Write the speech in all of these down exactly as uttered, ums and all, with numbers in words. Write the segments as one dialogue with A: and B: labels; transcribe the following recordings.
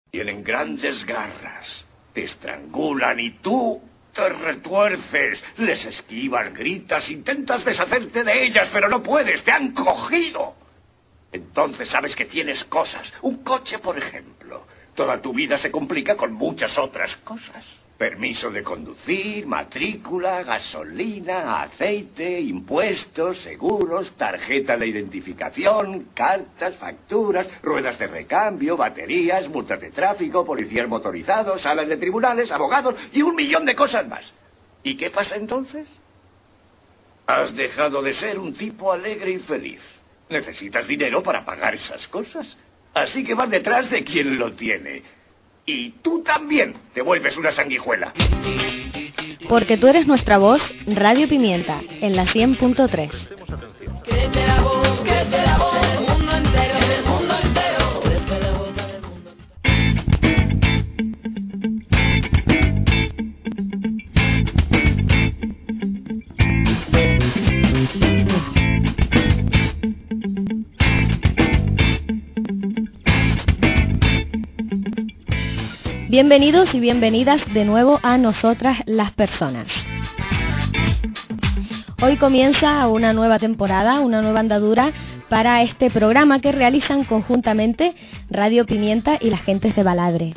A: Tienen grandes garras, te estrangulan y tú te retuerces, les esquivas, gritas, intentas deshacerte de ellas, pero no puedes, te han cogido. Entonces sabes que tienes cosas, un coche por ejemplo. Toda tu vida se complica con muchas otras cosas. Permiso de conducir, matrícula, gasolina, aceite, impuestos, seguros, tarjeta de identificación, cartas, facturas, ruedas de recambio, baterías, multas de tráfico, policías motorizados, salas de tribunales, abogados y un millón de cosas más. ¿Y qué pasa entonces? Has dejado de ser un tipo alegre y feliz. Necesitas dinero para pagar esas cosas. Así que vas detrás de quien lo tiene. Y tú también te vuelves una sanguijuela.
B: Porque tú eres nuestra voz, Radio Pimienta, en la cien punto tres.
C: Que te la voz, que te la voz del mundo entero, del mundo entero. Crece la voz del mundo.
B: Bienvenidos y bienvenidas de nuevo a Nosotras las Personas. Hoy comienza una nueva temporada, una nueva andadura para este programa que realizan conjuntamente Radio Pimienta y las gentes de Baladre.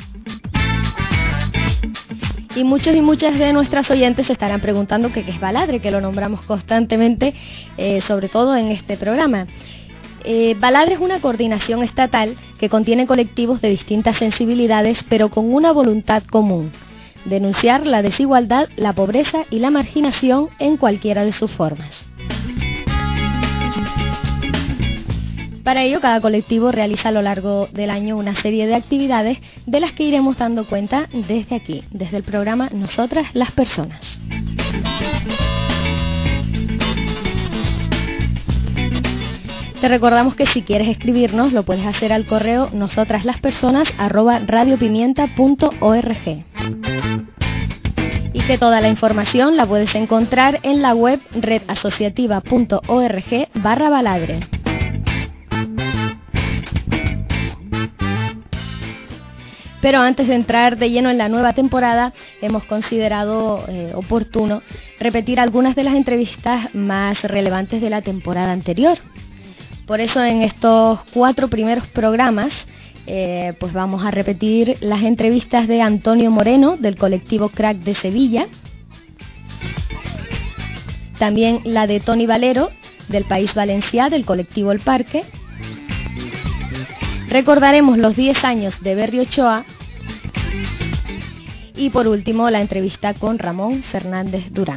B: Y muchos y muchas de nuestras oyentes se estarán preguntando qué es Baladre, que lo nombramos constantemente, eh, sobre todo en este programa. Eh, Baladre es una coordinación estatal que contiene colectivos de distintas sensibilidades, pero con una voluntad común: denunciar la desigualdad, la pobreza y la marginación en cualquiera de sus formas. Para ello, cada colectivo realiza a lo largo del año una serie de actividades de las que iremos dando cuenta desde aquí, desde el programa Nosotras las Personas. Te recordamos que si quieres escribirnos lo puedes hacer al correo nosotraslaspersonas arroba radiopimienta punto org y que toda la información la puedes encontrar en la web redasociativa.org barra baladre. Pero antes de entrar de lleno en la nueva temporada, hemos considerado eh, oportuno repetir algunas de las entrevistas más relevantes de la temporada anterior. Por eso en estos cuatro primeros programas eh, pues vamos a repetir las entrevistas de Antonio Moreno del colectivo Crack de Sevilla, también la de Toni Valero del País Valencià del colectivo El Parque. Recordaremos los diez años de Berri Ochoa y por último la entrevista con Ramón Fernández Durán.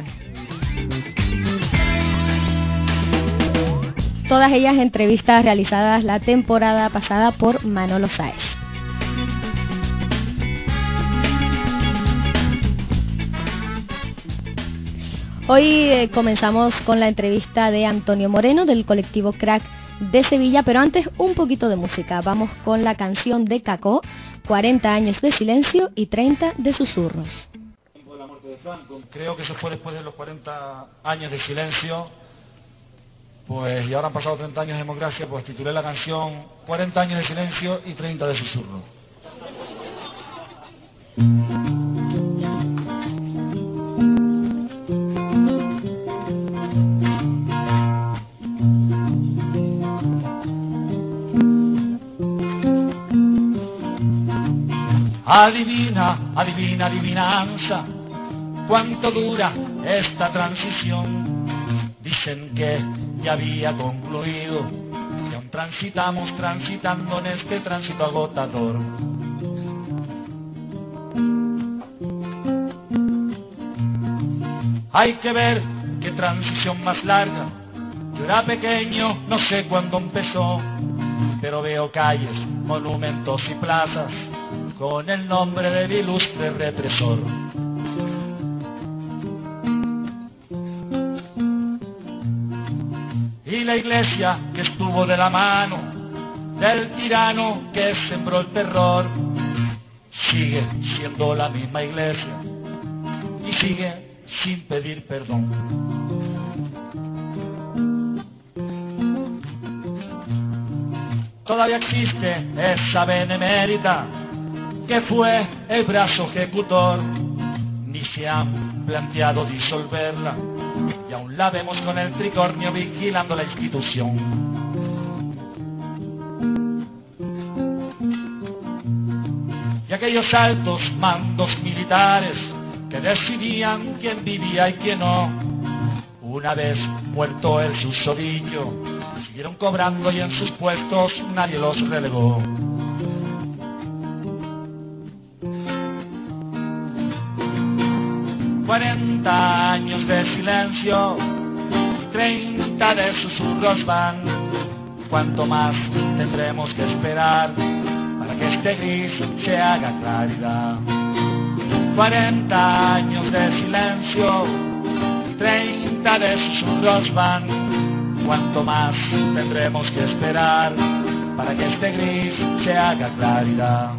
B: Todas ellas entrevistas realizadas la temporada pasada por Manolo Sáez. Hoy eh, comenzamos con la entrevista de Antonio Moreno del colectivo Crack de Sevilla, pero antes un poquito de música. Vamos con la canción de Cacó, cuarenta años de silencio y treinta de susurros.
D: La muerte de Franco. Creo que eso fue después de los cuarenta años de silencio. Pues y ahora han pasado treinta años de democracia, pues titulé la canción cuarenta años de silencio y treinta de susurro. Adivina, adivina, adivinanza, cuánto dura esta transición. Dicen que ya había concluido, que aún transitamos transitando en este tránsito agotador. Hay que ver qué transición más larga. Yo era pequeño, no sé cuándo empezó, pero veo calles, monumentos y plazas con el nombre del ilustre represor. Y la iglesia que estuvo de la mano del tirano que sembró el terror sigue siendo la misma iglesia y sigue sin pedir perdón. Todavía existe esa benemérita que fue el brazo ejecutor, ni se han planteado disolverla, y aún la vemos con el tricornio vigilando la institución. Y aquellos altos mandos militares que decidían quién vivía y quién no, una vez muerto el susodicho, siguieron cobrando y en sus puestos nadie los relegó. Cuarenta años de silencio, treinta de susurros van. Cuánto más tendremos que esperar para que este gris se haga claridad. Cuarenta años de silencio, treinta de susurros van. Cuánto más tendremos que esperar para que este gris se haga claridad.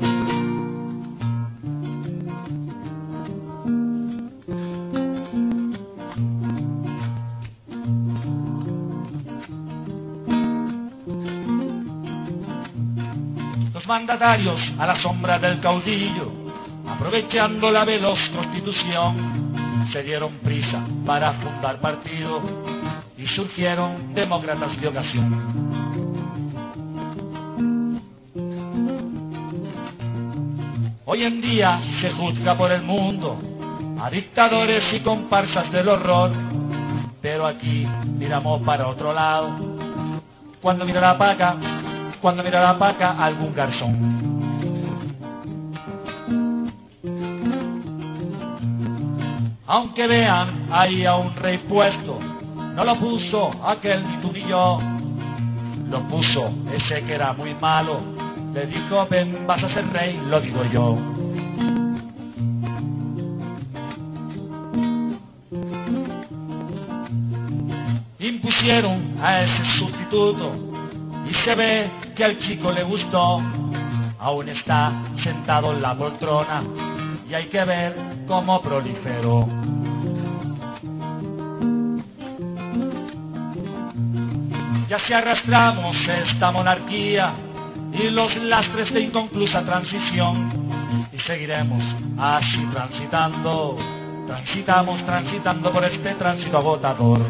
D: Mandatarios a la sombra del caudillo, aprovechando la veloz constitución, se dieron prisa para fundar partido y surgieron demócratas de ocasión. Hoy en día se juzga por el mundo a dictadores y comparsas del horror, pero aquí miramos para otro lado, cuando mira la paca, cuando mira la paca algún garzón. Aunque vean ahí a un rey puesto, no lo puso aquel ni tú ni yo, lo puso ese que era muy malo, le dijo ven vas a ser rey, lo digo yo. Impusieron a ese sustituto y se ve que al chico le gustó, aún está sentado en la poltrona y hay que ver cómo proliferó. Ya si arrastramos esta monarquía y los lastres de inconclusa transición, y seguiremos así transitando, transitamos transitando por este tránsito agotador.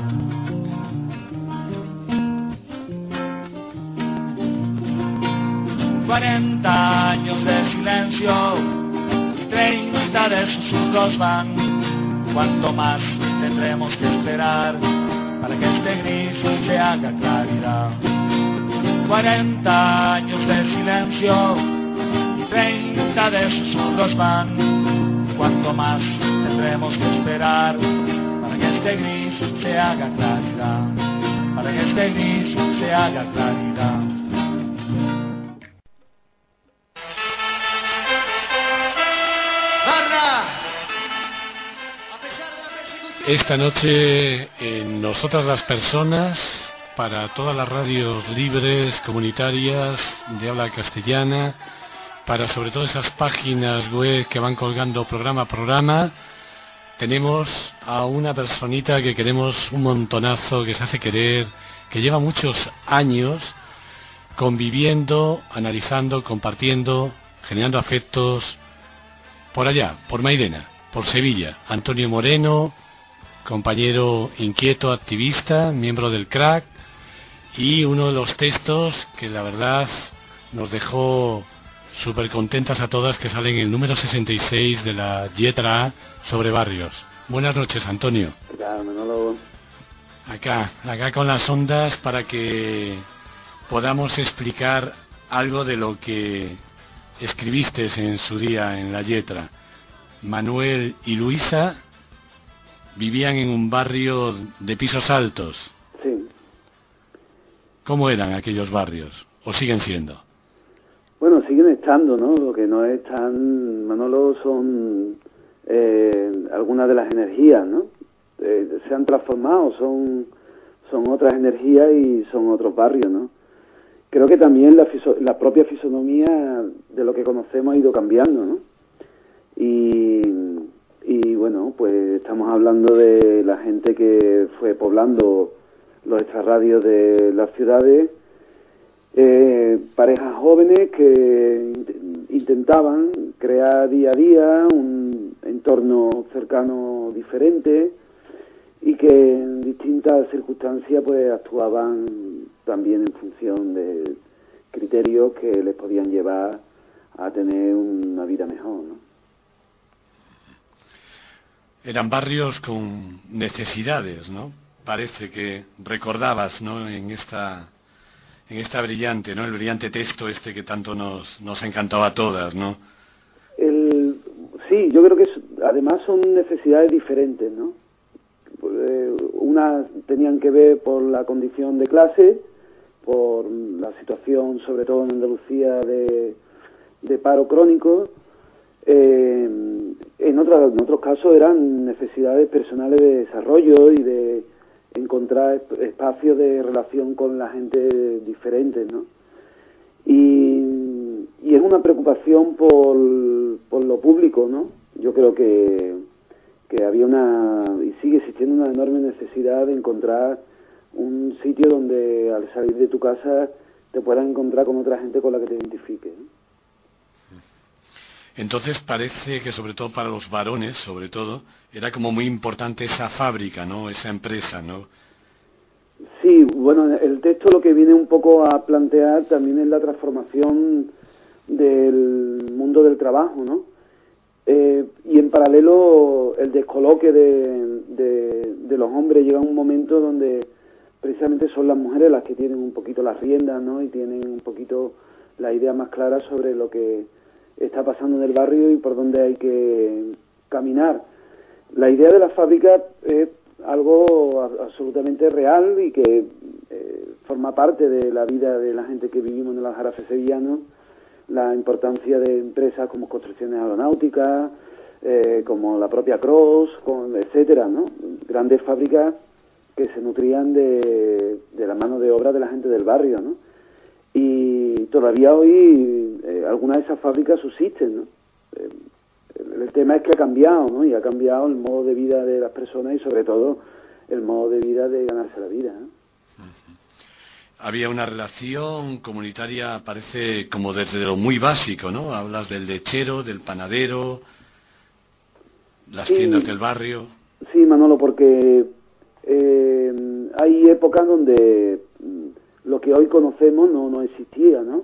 D: Cuarenta años de silencio, treinta de susurros van. Cuánto más tendremos que esperar para que este gris se haga claridad. Cuarenta años de silencio, treinta de susurros van. Cuánto más tendremos que esperar para que este gris se haga claridad, para que este gris se haga claridad.
E: Esta noche en Nosotras las Personas, para todas las radios libres, comunitarias, de habla castellana, para sobre todo esas páginas web que van colgando programa a programa, tenemos a una personita que queremos un montonazo, que se hace querer, que lleva muchos años conviviendo, analizando, compartiendo, generando afectos, por allá, por Mairena, por Sevilla. Antonio Moreno, compañero inquieto, activista, miembro del crack, y uno de los textos que la verdad nos dejó súper contentas a todas, que salen en el número sesenta y seis de la Letra A sobre barrios. Buenas noches, Antonio.
F: Claro, Manolo.
E: Acá, acá con las ondas para que podamos explicar algo de lo que escribiste en su día en la Letra. Manuel y Luisa vivían en un barrio de pisos altos.
F: Sí.
E: ¿Cómo eran aquellos barrios? ¿O siguen siendo?
F: Bueno, siguen estando, ¿no? Lo que no están, Manolo, son eh, algunas de las energías, ¿no? Eh, se han transformado, son, son otras energías y son otros barrios, ¿no? Creo que también la, fiso, la propia fisonomía de lo que conocemos ha ido cambiando, ¿no? Y... Y bueno, pues estamos hablando de la gente que fue poblando los extrarradios de las ciudades, eh, parejas jóvenes que intentaban crear día a día un entorno cercano diferente y que en distintas circunstancias pues actuaban también en función de criterios que les podían llevar a tener una vida mejor, ¿no?
E: Eran barrios con necesidades, ¿no? Parece que recordabas, ¿no? En esta, en esta brillante, ¿no? El brillante texto este que tanto nos, nos encantaba a todas, ¿no?
F: El, sí, yo creo que es, además son necesidades diferentes, ¿no? Eh, unas tenían que ver por la condición de clase, por la situación, sobre todo en Andalucía, de, de paro crónico. Eh, en, otras, en otros casos eran necesidades personales de desarrollo y de encontrar espacios de relación con la gente diferentes, ¿no? Y, y es una preocupación por, por lo público, ¿no? Yo creo que, que había una, y sigue existiendo una enorme necesidad de encontrar un sitio donde al salir de tu casa te puedas encontrar con otra gente con la que te identifiques, ¿no?
E: Entonces parece que sobre todo para los varones, sobre todo, era como muy importante esa fábrica, ¿no? Esa empresa, ¿no?
F: Sí, bueno, el texto lo que viene un poco a plantear también es la transformación del mundo del trabajo, ¿no? Eh, y en paralelo el descoloque de, de, de los hombres llega a un momento donde precisamente son las mujeres las que tienen un poquito las riendas, ¿no? Y tienen un poquito la idea más clara sobre lo que está pasando en el barrio y por dónde hay que caminar. La idea de la fábrica es algo a, absolutamente real y que eh, forma parte de la vida de la gente que vivimos en el Aljarafe sevillano, la importancia de empresas como Construcciones Aeronáuticas, eh, como la propia Cross, con, etcétera, ¿no? Grandes fábricas que se nutrían de, de la mano de obra de la gente del barrio, ¿no? Y todavía hoy eh, algunas de esas fábricas subsisten, ¿no? Eh, el, el tema es que ha cambiado, ¿no? Y ha cambiado el modo de vida de las personas y sobre todo el modo de vida de ganarse la vida, ¿no?
E: Uh-huh. Había una relación comunitaria, parece como desde lo muy básico, ¿no? Hablas del lechero, del panadero, las
F: sí,
E: tiendas del barrio.
F: Sí, Manolo, porque eh, hay épocas donde lo que hoy conocemos no, no existía, ¿no?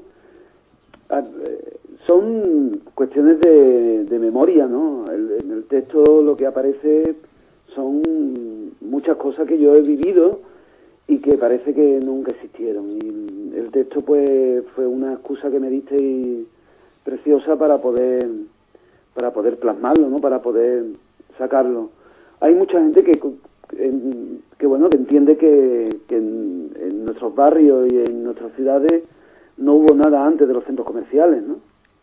F: Son cuestiones de, de memoria, ¿no? El, en el texto lo que aparece son muchas cosas que yo he vivido y que parece que nunca existieron. Y el texto, pues, fue una excusa que me diste y preciosa para poder para poder plasmarlo, ¿no? Para poder sacarlo. Hay mucha gente que En, que bueno, que entiende que, que en, en nuestros barrios y en nuestras ciudades no hubo nada antes de los centros comerciales, ¿no?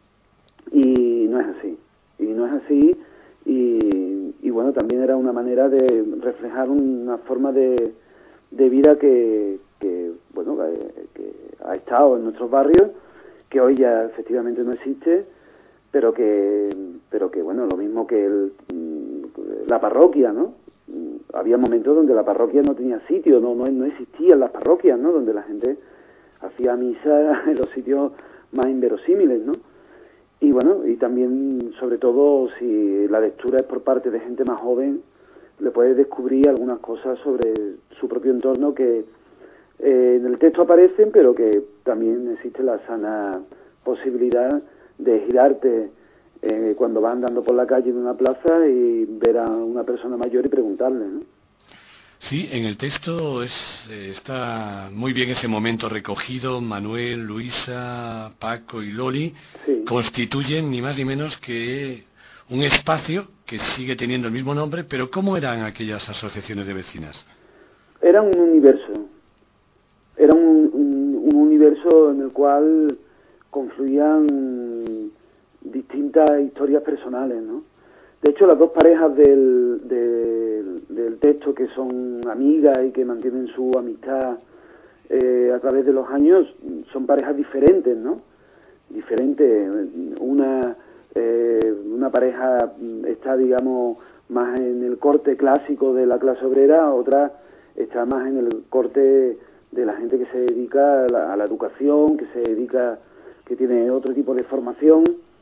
F: Y no es así, y no es así, y, y bueno, también era una manera de reflejar una forma de, de vida que, que bueno, que, que ha estado en nuestros barrios, que hoy ya efectivamente no existe, pero que, pero que bueno, lo mismo que el, la parroquia, ¿no? Había momentos donde la parroquia no tenía sitio, no, no, no existían las parroquias, ¿no? Donde la gente hacía misa en los sitios más inverosímiles, ¿no? Y bueno, y también, sobre todo, si la lectura es por parte de gente más joven, le puede descubrir algunas cosas sobre su propio entorno que eh, en el texto aparecen, pero que también existe la sana posibilidad de girarte Eh, cuando va andando por la calle en una plaza y ver a una persona mayor y preguntarle, ¿no?
E: Sí, en el texto es, eh, está muy bien ese momento recogido. Manuel, Luisa, Paco y Loli
F: sí.
E: constituyen ni más ni menos que un espacio que sigue teniendo el mismo nombre, pero ¿cómo eran aquellas asociaciones de vecinas?
F: Era un universo, era un, un, un universo en el cual confluían distintas historias personales, ¿no? De hecho, las dos parejas del, del, del texto, que son amigas y que mantienen su amistad eh, a través de los años, son parejas diferentes, ¿no? Diferentes. Una, eh, una pareja está, digamos, más en el corte clásico de la clase obrera, otra está más en el corte de la gente que se dedica a la, a la educación, que se dedica, que tiene otro tipo de formación.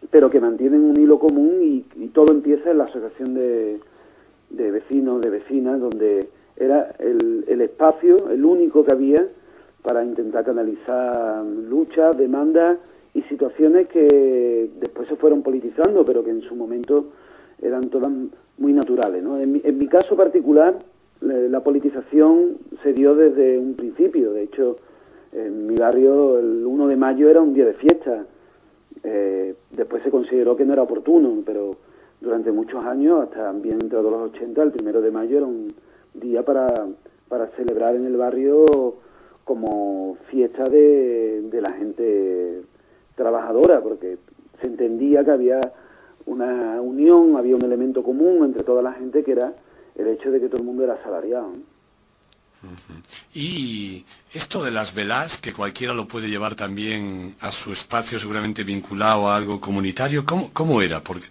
F: pero que mantienen un hilo común y, y todo empieza en la asociación de, de vecinos, de vecinas, donde era el, el espacio, el único que había para intentar canalizar luchas, demandas y situaciones que después se fueron politizando, pero que en su momento eran todas muy naturales, ¿no? En mi, en mi caso particular, la politización se dio desde un principio. De hecho, en mi barrio el uno de mayo era un día de fiesta. Eh, después se consideró que no era oportuno, pero durante muchos años, hasta bien entrados los ochenta, el primero de mayo era un día para, para celebrar en el barrio como fiesta de, de la gente trabajadora, porque se entendía que había una unión, había un elemento común entre toda la gente, que era el hecho de que todo el mundo era asalariado, ¿no?
E: Uh-huh. Y esto de las velas, que cualquiera lo puede llevar también a su espacio, seguramente vinculado a algo comunitario, ¿cómo, cómo era? Porque...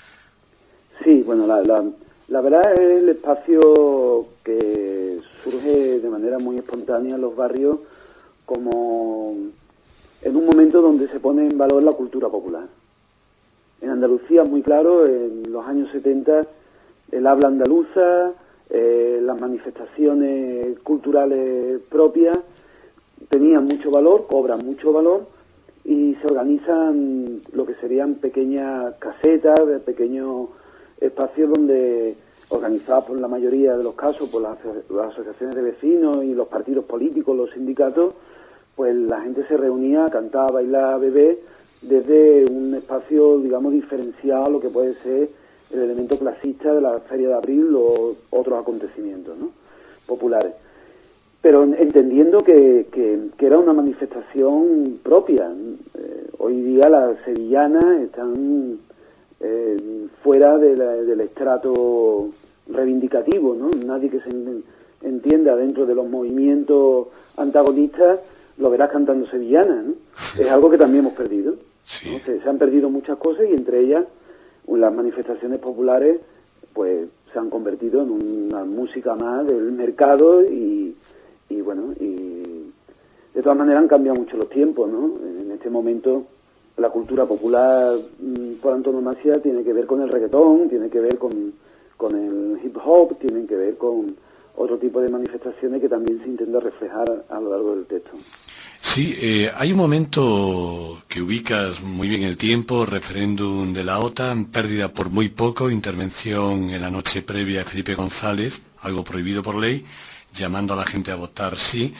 F: Sí, bueno, la, la, la vela es el espacio que surge de manera muy espontánea en los barrios, como en un momento donde se pone en valor la cultura popular. En Andalucía, muy claro, en los años setenta, el habla andaluza, eh, las manifestaciones culturales propias tenían mucho valor, cobran mucho valor, y se organizan lo que serían pequeñas casetas, pequeños espacios donde, organizados por la mayoría de los casos por las, las asociaciones de vecinos y los partidos políticos, los sindicatos, pues la gente se reunía, cantaba, bailaba, bebé, desde un espacio, digamos, diferenciado a lo que puede ser el elemento clasista de la Feria de Abril o otros acontecimientos, ¿no?, populares. Pero entendiendo que, que, que era una manifestación propia. Eh, hoy día las sevillanas están eh, fuera de la, del estrato reivindicativo, ¿no? Nadie que se entienda dentro de los movimientos antagonistas lo verás cantando sevillanas, ¿no? Es algo que también hemos perdido, ¿no? Se, se han perdido muchas cosas, y entre ellas las manifestaciones populares pues se han convertido en una música más del mercado y, y bueno, y de todas maneras han cambiado mucho los tiempos, ¿no? En este momento la cultura popular por antonomasia tiene que ver con el reggaetón, tiene que ver con, con el hip hop, tiene que ver con otro tipo de manifestaciones que también se intenta reflejar a lo largo del texto.
E: Sí, eh, hay un momento que ubicas muy bien el tiempo: referéndum de la OTAN, pérdida por muy poco, intervención en la noche previa de Felipe González, algo prohibido por ley, llamando a la gente a votar sí,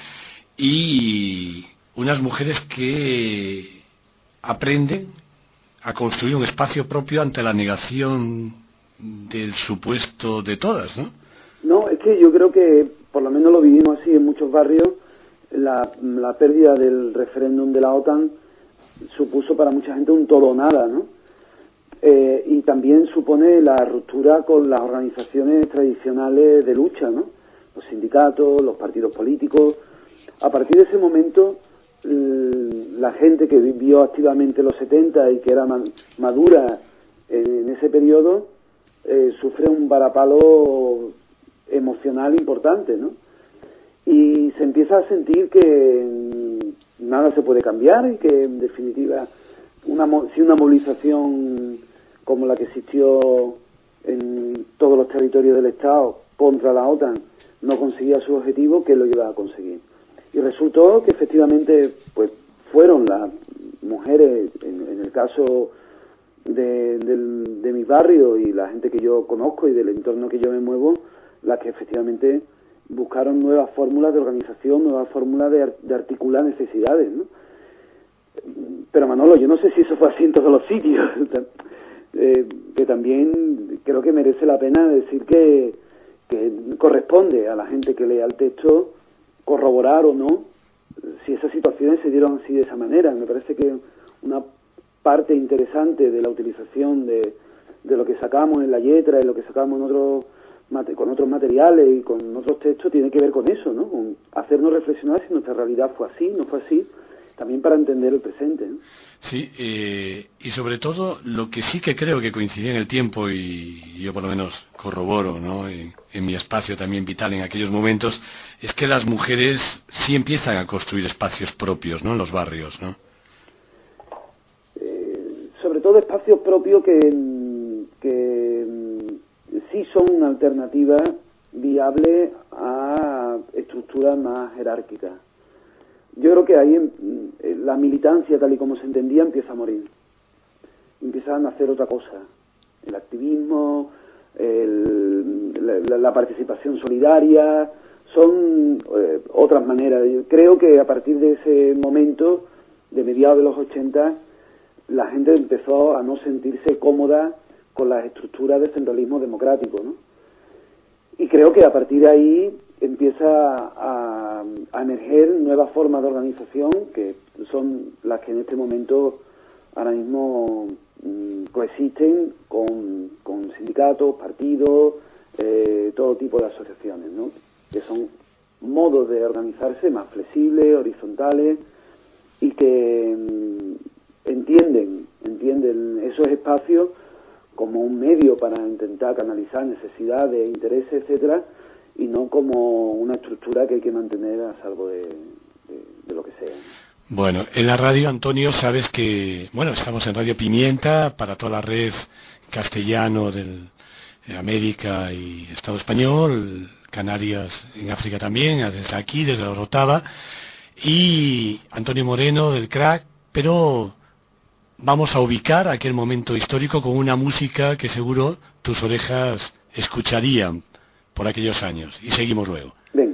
E: y unas mujeres que aprenden a construir un espacio propio ante la negación del supuesto de todas, ¿no?
F: No, es que yo creo que, por lo menos lo vivimos así en muchos barrios, la, la pérdida del referéndum de la OTAN supuso para mucha gente un todo o nada, ¿no? Eh, y también supone la ruptura con las organizaciones tradicionales de lucha, ¿no? Los sindicatos, los partidos políticos. A partir de ese momento, la gente que vivió activamente los setenta y que era madura en ese periodo, eh, sufre un varapalo emocional importante, ¿no? Y se empieza a sentir que nada se puede cambiar y que, en definitiva, una, si una movilización como la que existió en todos los territorios del Estado contra la OTAN no conseguía su objetivo, ¿qué lo iba a conseguir? Y resultó que efectivamente pues fueron las mujeres, en, en el caso de, de, de mi barrio y la gente que yo conozco y del entorno que yo me muevo, las que efectivamente buscaron nuevas fórmulas de organización, nuevas fórmulas de, de articular necesidades, ¿no? Pero Manolo, yo no sé si eso fue así en todos los sitios, eh, que también creo que merece la pena decir que, que corresponde a la gente que lea el texto corroborar o no si esas situaciones se dieron así de esa manera. Me parece que una parte interesante de la utilización de, de lo que sacamos en la letra y lo que sacamos en otros con otros materiales y con otros textos tiene que ver con eso, ¿no? Con hacernos reflexionar si nuestra realidad fue así, no fue así, también para entender el presente, ¿no?
E: Sí, eh, y sobre todo lo que sí que creo que coincidía en el tiempo, y yo por lo menos corroboro, ¿no?, en, en mi espacio también vital en aquellos momentos, es que las mujeres sí empiezan a construir espacios propios, ¿no?, en los barrios, ¿no?
F: Eh, sobre todo todo espacios propios que, que sí son una alternativa viable a estructuras más jerárquicas. Yo creo que ahí la militancia, tal y como se entendía, empieza a morir. Empiezan a hacer otra cosa. El activismo, el, la, la participación solidaria, son eh, otras maneras. Yo creo que a partir de ese momento, de mediados de los ochenta, la gente empezó a no sentirse cómoda con las estructuras del centralismo democrático, ¿no? Y creo que a partir de ahí empieza a, a emerger nuevas formas de organización, que son las que en este momento ahora mismo mmm, coexisten con, con sindicatos, partidos, eh, todo tipo de asociaciones, ¿no? Que son modos de organizarse más flexibles, horizontales, y que mmm, entienden, entienden esos espacios como un medio para intentar canalizar necesidades, intereses, etcétera, y no como una estructura que hay que mantener a salvo de, de, de lo que sea.
E: Bueno, en la radio, Antonio, sabes que, bueno, estamos en Radio Pimienta para toda la red castellano del de América y Estado español, Canarias en África también, desde aquí, desde la Orotava, y Antonio Moreno del Crack, pero vamos a ubicar aquel momento histórico con una música que seguro tus orejas escucharían por aquellos años. Y seguimos luego.
F: Venga.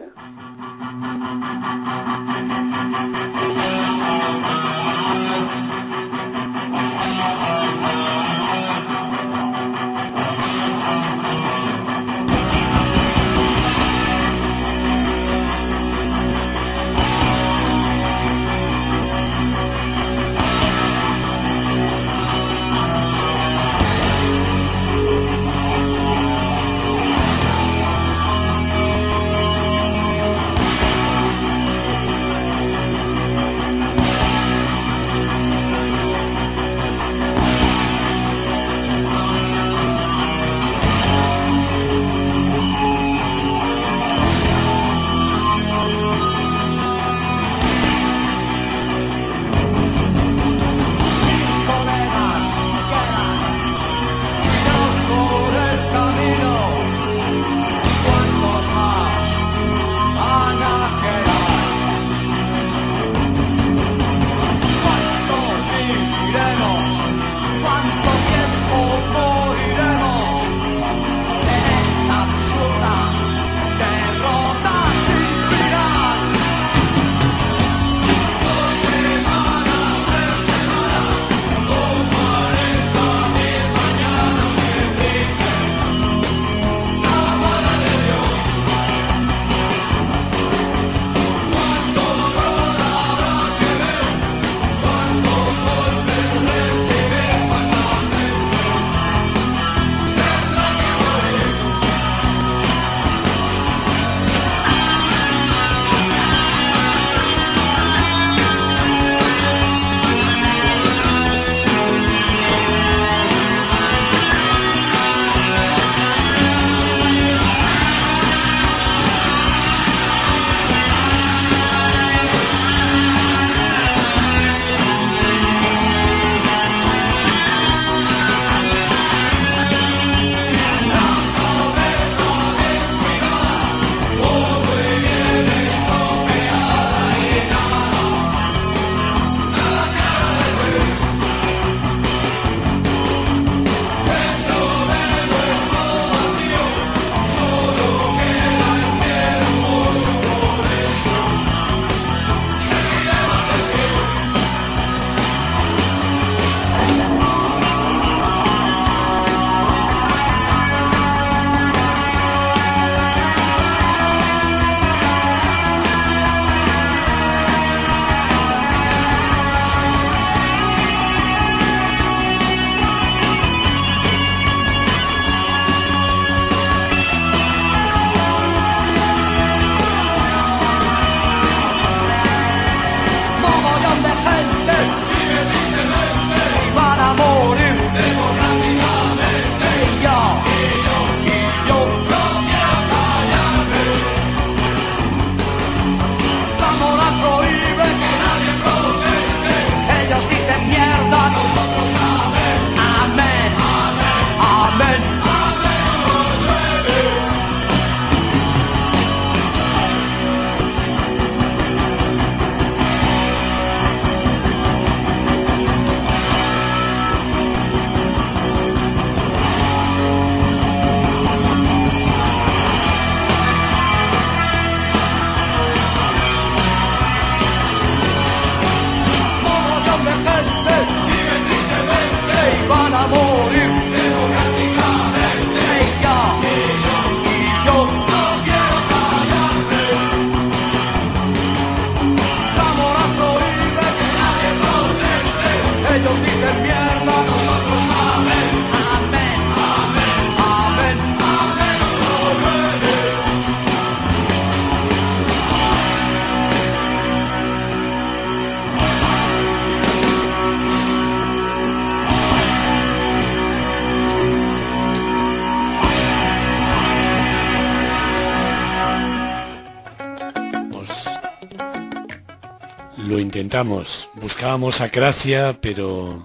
E: intentamos. Buscábamos a Cracia, pero...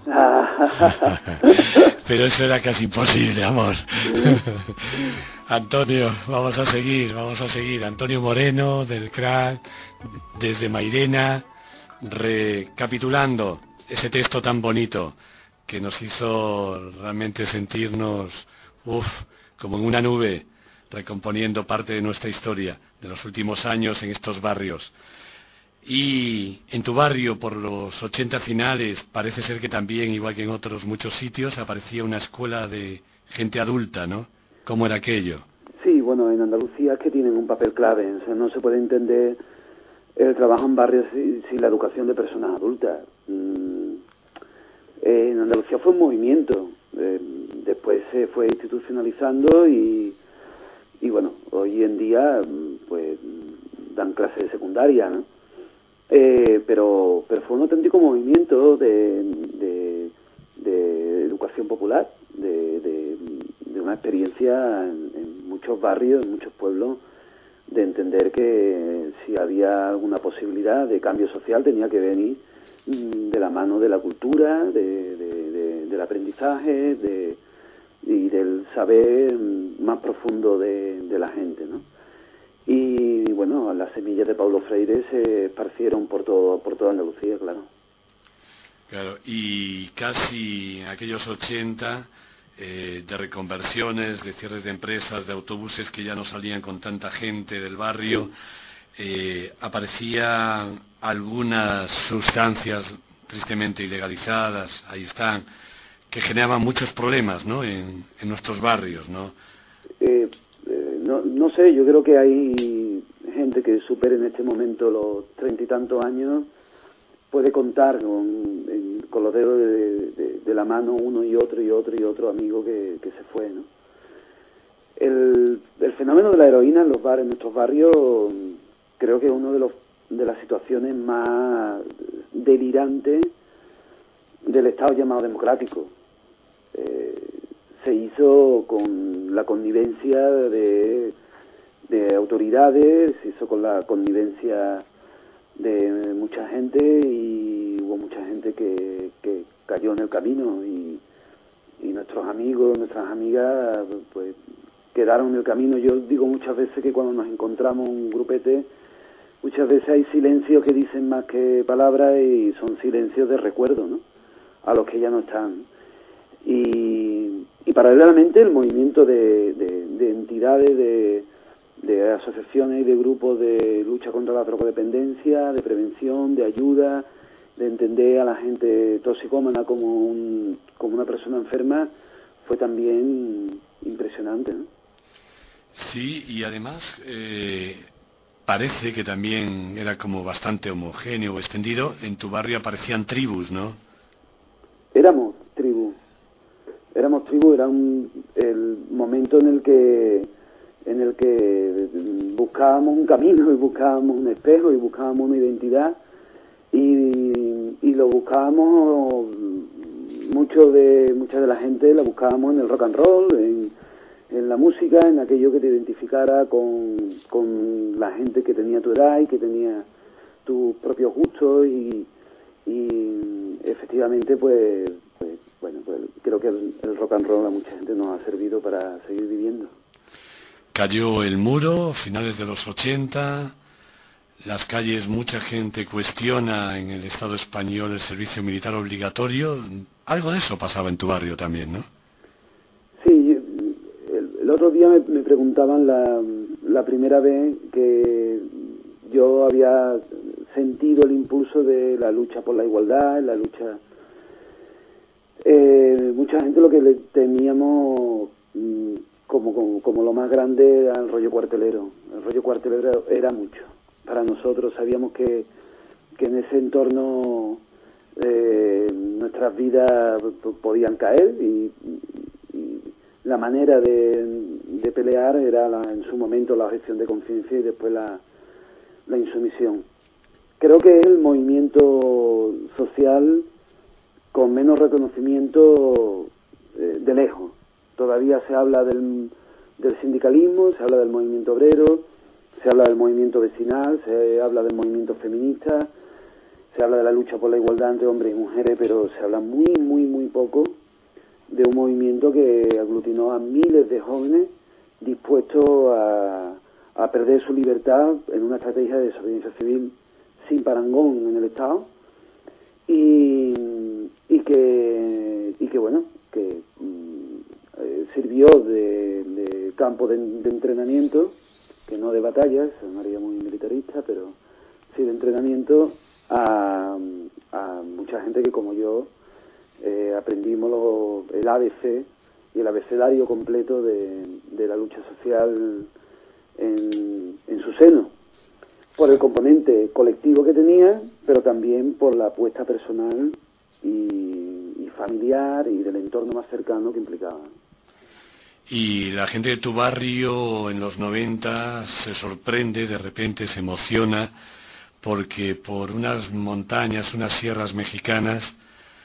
E: pero eso era casi imposible, amor. Antonio, vamos a seguir, vamos a seguir. Antonio Moreno, del C R A, desde Mairena, recapitulando ese texto tan bonito que nos hizo realmente sentirnos, uff, como en una nube, recomponiendo parte de nuestra historia de los últimos años en estos barrios. Y en tu barrio, por los ochenta finales, parece ser que también, igual que en otros muchos sitios, aparecía una escuela de gente adulta, ¿no? ¿Cómo era aquello?
F: Sí, bueno, en Andalucía es que tienen un papel clave. O sea, no se puede entender el trabajo en barrios sin, sin la educación de personas adultas. Mm, eh, en Andalucía fue un movimiento. Eh, después se fue institucionalizando y, y, bueno, hoy en día, pues, dan clases de secundaria, ¿no? Eh, pero, pero fue un auténtico movimiento de, de, de educación popular, de, de, de una experiencia en, en muchos barrios, en muchos pueblos, de entender que si había alguna posibilidad de cambio social tenía que venir de la mano de la cultura, de, de, de, del aprendizaje de, y del saber más profundo de, de la gente, ¿no? Y bueno, las semillas de Paulo Freire se esparcieron por todo por toda Andalucía, claro.
E: Claro, y casi en aquellos ochenta, eh, de reconversiones, de cierres de empresas, de autobuses que ya no salían con tanta gente del barrio, eh, aparecían algunas sustancias tristemente ilegalizadas, ahí están, que generaban muchos problemas, ¿no?, en, en nuestros barrios, ¿no? Eh,
F: eh, no, no sé, yo creo que hay gente que supere en este momento los treinta y tantos años, puede contar con, en, con los dedos de, de, de la mano uno y otro y otro y otro amigo que, que se fue, ¿no? El, el fenómeno de la heroína en los bares, en nuestros barrios, creo que es uno de los de las situaciones más delirantes del Estado llamado democrático. Eh, se hizo con la connivencia de, de autoridades, se hizo con la connivencia de mucha gente y hubo mucha gente que, que cayó en el camino y, y nuestros amigos, nuestras amigas, pues quedaron en el camino. Yo digo muchas veces que cuando nos encontramos un grupete, muchas veces hay silencios que dicen más que palabras y son silencios de recuerdo, ¿no?, a los que ya no están. Y, y paralelamente el movimiento de, de, de entidades, de, de asociaciones y de grupos de lucha contra la drogodependencia, de prevención, de ayuda, de entender a la gente toxicómana como, un, como una persona enferma, fue también impresionante, ¿no?
E: Sí, y además eh, parece que también era como bastante homogéneo o extendido. En tu barrio aparecían tribus, ¿no?
F: Éramos tribu, éramos tribu, era un, el momento en el que en el que buscábamos un camino y buscábamos un espejo y buscábamos una identidad y, y lo buscábamos, mucho de mucha de la gente la buscábamos en el rock and roll, en, en la música, en aquello que te identificara con, con la gente que tenía tu edad y que tenía tus propios gustos y, y efectivamente pues, pues bueno, pues creo que el, el rock and roll a mucha gente nos ha servido para seguir viviendo.
E: Cayó el muro, finales de los ochenta, las calles, mucha gente cuestiona en el Estado español el servicio militar obligatorio. Algo de eso pasaba en tu barrio también, ¿no?
F: Sí, el, el otro día me, me preguntaban la, la primera vez que yo había sentido el impulso de la lucha por la igualdad, la lucha... Eh, mucha gente lo que le teníamos... Mmm, Como, como, como lo más grande era el rollo cuartelero. El rollo cuartelero era mucho. Para nosotros sabíamos que, que en ese entorno eh, nuestras vidas podían caer y, y la manera de, de pelear era la, en su momento la objeción de conciencia y después la, la insumisión. Creo que es el movimiento social con menos reconocimiento eh, de lejos. Todavía se habla del, del sindicalismo, se habla del movimiento obrero, se habla del movimiento vecinal, se habla del movimiento feminista, se habla de la lucha por la igualdad entre hombres y mujeres, pero se habla muy, muy, muy poco de un movimiento que aglutinó a miles de jóvenes dispuestos a, a perder su libertad en una estrategia de desobediencia civil sin parangón en el Estado, y, y que y que bueno que mm, eh, sirvió de, de campo de, de entrenamiento, que no de batalla, sonaría muy militarista, pero sí de entrenamiento a, a mucha gente que como yo eh, aprendimos lo, el A B C y el abecedario completo de, de la lucha social en, en su seno, por el componente colectivo que tenía, pero también por la apuesta personal y, y familiar y del entorno más cercano que implicaba.
E: Y la gente de tu barrio en los noventa se sorprende, de repente se emociona, porque por unas montañas, unas sierras mexicanas,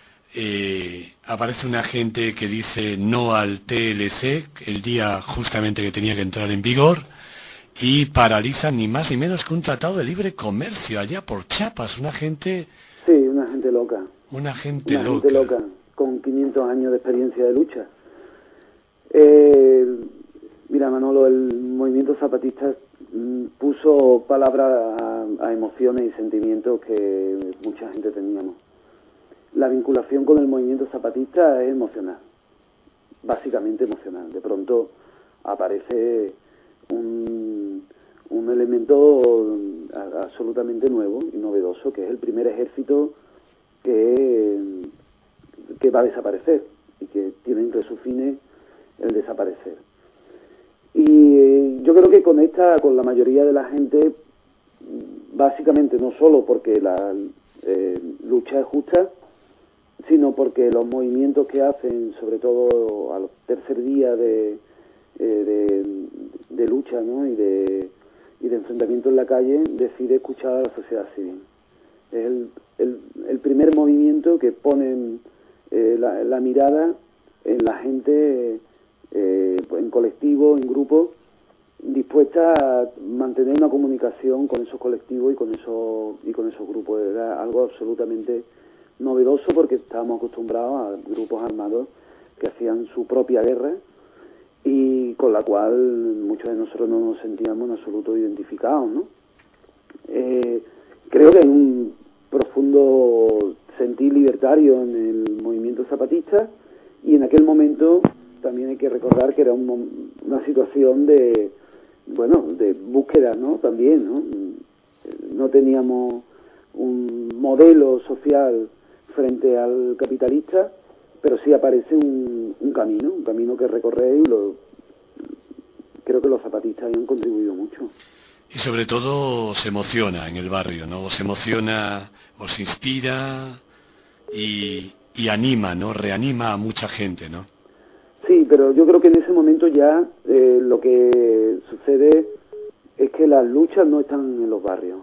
E: eh, aparece una gente que dice no al T L C, el día justamente que tenía que entrar en vigor, y paralizan ni más ni menos que un tratado de libre comercio allá por Chiapas. Una gente...
F: Sí, una gente loca.
E: Una gente
F: una
E: loca.
F: gente loca, con quinientos años de experiencia de lucha. Eh, mira, Manolo, el movimiento zapatista mm, puso palabra a, a emociones y sentimientos que mucha gente teníamos. La vinculación con el movimiento zapatista es emocional, básicamente emocional. De pronto aparece un, un elemento absolutamente nuevo y novedoso, que es el primer ejército que, que va a desaparecer y que tiene entre sus fines el desaparecer. Y eh, yo creo que conecta con la mayoría de la gente, básicamente no solo porque la eh, lucha es justa, sino porque los movimientos que hacen, sobre todo al tercer día de, eh, de, de lucha, ¿no? y de y de enfrentamiento en la calle, decide escuchar a la sociedad civil. Es el, el, el primer movimiento que pone eh, la, la mirada en la gente, eh, en colectivo, en grupo, dispuesta a mantener una comunicación con esos colectivos y con esos y con esos grupos. Era algo absolutamente novedoso, porque estábamos acostumbrados a grupos armados que hacían su propia guerra y con la cual muchos de nosotros no nos sentíamos en absoluto identificados, ¿no? Eh, creo que hay un profundo sentir libertario en el movimiento zapatista, y en aquel momento también hay que recordar que era un, una situación de, bueno, de búsqueda, ¿no? También, ¿no? No teníamos un modelo social frente al capitalista, pero sí aparece un, un camino, un camino que recorrer, y lo, creo que los zapatistas han contribuido mucho.
E: Y sobre todo se emociona en el barrio, ¿no? Os emociona, os inspira y, y anima, ¿no? Reanima a mucha gente, ¿no?
F: Sí, pero yo creo que en ese momento ya eh, lo que sucede es que las luchas no están en los barrios.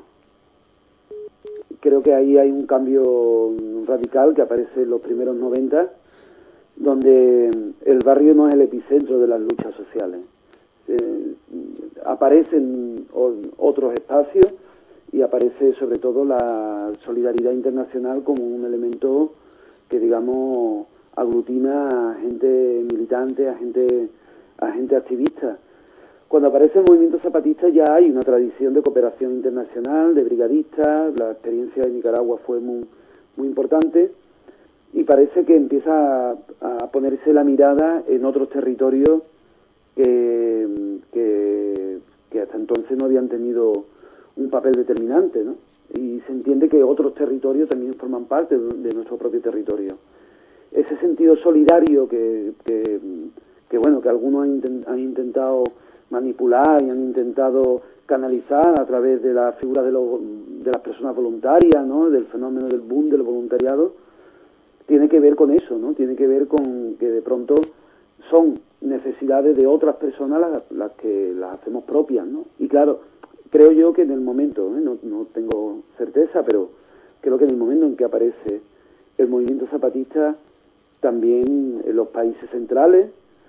F: Creo que ahí hay un cambio radical que aparece en los primeros noventa, donde el barrio no es el epicentro de las luchas sociales. Eh, aparecen o, otros espacios, y aparece sobre todo la solidaridad internacional como un elemento que, digamos, aglutina a gente militante, a gente, a gente activista. Cuando aparece el movimiento zapatista ya hay una tradición de cooperación internacional, de brigadistas. La experiencia de Nicaragua fue muy, muy importante, y parece que empieza a, a ponerse la mirada en otros territorios que, que, que hasta entonces no habían tenido un papel determinante, ¿no? Y se entiende que otros territorios también forman parte de, de nuestro propio territorio. Ese sentido solidario que, que, que bueno, que algunos han, intent, han intentado manipular y han intentado canalizar a través de la figura de, los, de las personas voluntarias, ¿no? Del fenómeno del boom del voluntariado, tiene que ver con eso, ¿no? Tiene que ver con que de pronto son necesidades de otras personas las, las que las hacemos propias, ¿no? Y claro, creo yo que en el momento, ¿eh? no, no tengo certeza, pero creo que en el momento en que aparece el movimiento zapatista, también en los países centrales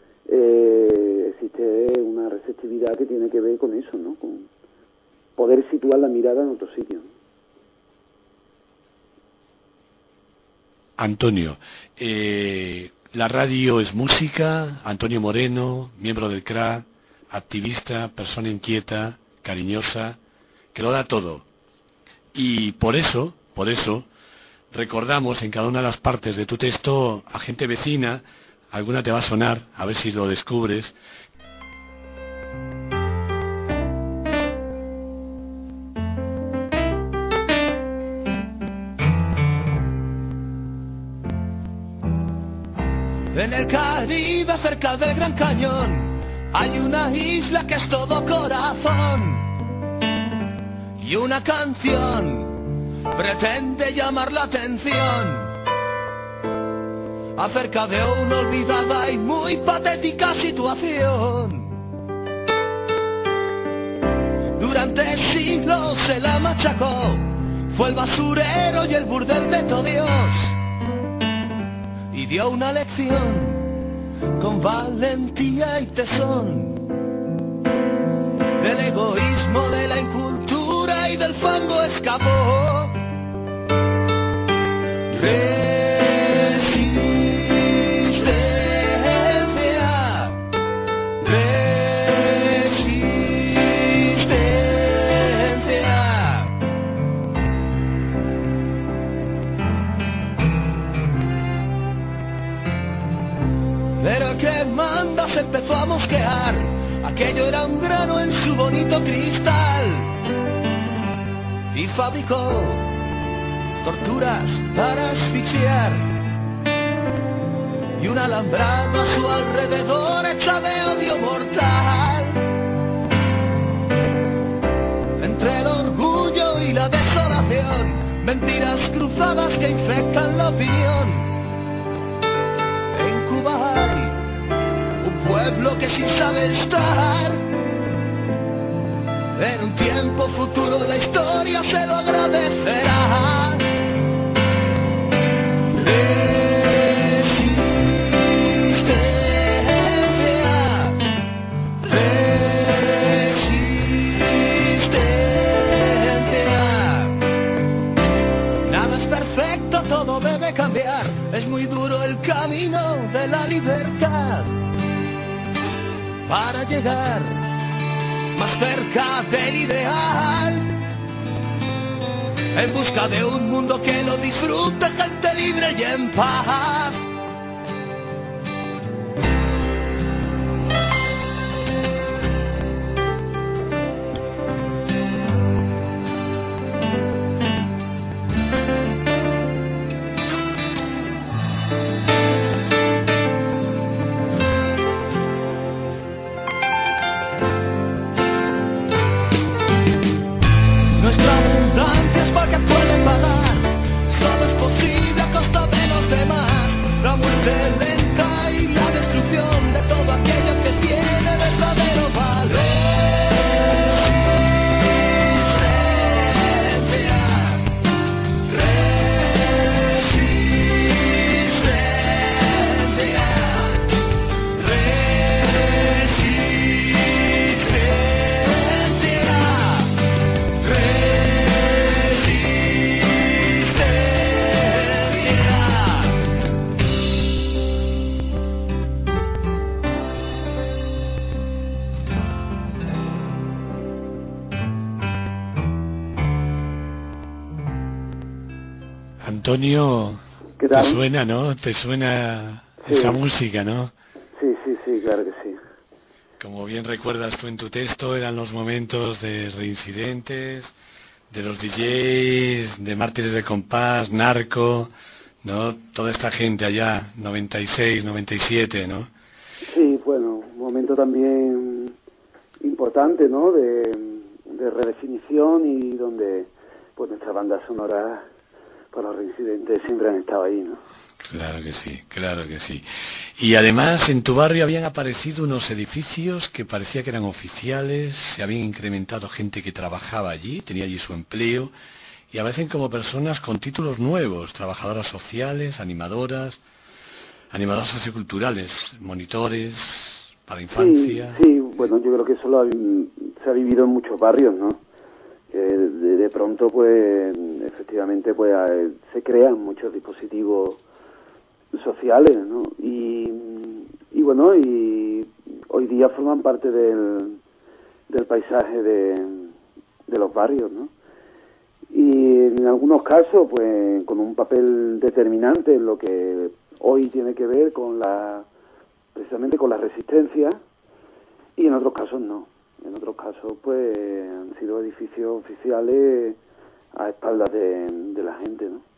F: eh, existe una receptividad que tiene que ver con eso, ¿no? Con poder situar la mirada en otro sitio.
E: Antonio, eh, la radio es música. Antonio Moreno, miembro del C R A, activista, persona inquieta, cariñosa, que lo da todo. Y por eso, por eso, recordamos en cada una de las partes de tu texto a gente vecina. Alguna te va a sonar, a ver si lo descubres.
C: En el Caribe, cerca del Gran Cañón, hay una isla que es todo corazón. Y una canción pretende llamar la atención acerca de una olvidada y muy patética situación. Durante siglos se la machacó, fue el basurero y el burdel de todo Dios. Y dio una lección con valentía y tesón del egoísmo, de la incultura y del fango escapó. Resistencia, resistencia. Pero el que manda se empezó a mosquear. Aquello era un grano en su bonito cristal. Y fabricó torturas para asfixiar. Y un alambrado a su alrededor hecha de odio mortal. Entre el orgullo y la desolación, mentiras cruzadas que infectan la opinión. En Cuba hay un pueblo que sí sabe estar. En un tiempo futuro la historia se lo agradecerá. Resistencia, resistencia. Nada es perfecto, todo debe cambiar. Es muy duro el camino de la libertad para llegar más cerca del ideal, en busca de un mundo que lo disfrute, gente libre y en paz.
E: Antonio,
F: ¿qué
E: te
F: tal?
E: suena, ¿no? Te suena
F: Sí.
E: esa música, ¿no?
F: Sí, sí, sí, claro que sí.
E: Como bien recuerdas tú en tu texto, eran los momentos de Reincidentes, de los D Js, de Mártires de Compás, Narco, ¿no? Toda esta gente allá, noventa y seis, noventa y siete, ¿no?
F: Sí, bueno, un momento también importante, ¿no? De, de redefinición y donde pues nuestra banda sonora para los Reincidentes siempre han estado ahí, ¿no?
E: Claro que sí, claro que sí. Y además en tu barrio habían aparecido unos edificios que parecía que eran oficiales, se habían incrementado gente que trabajaba allí, tenía allí su empleo, y aparecen como personas con títulos nuevos, trabajadoras sociales, animadoras, animadoras socioculturales, monitores para infancia.
F: Sí, sí, bueno, yo creo que eso lo ha, se ha vivido en muchos barrios, ¿no? Que de, de pronto, pues, efectivamente, pues, se crean muchos dispositivos sociales, ¿no? Y, y bueno, y hoy día forman parte del, del paisaje de, de los barrios, ¿no? Y en algunos casos, pues, con un papel determinante en lo que hoy tiene que ver con la, precisamente con la resistencia, y en otros casos no. En otros casos, pues, han sido edificios oficiales a espaldas de, de la gente, ¿no?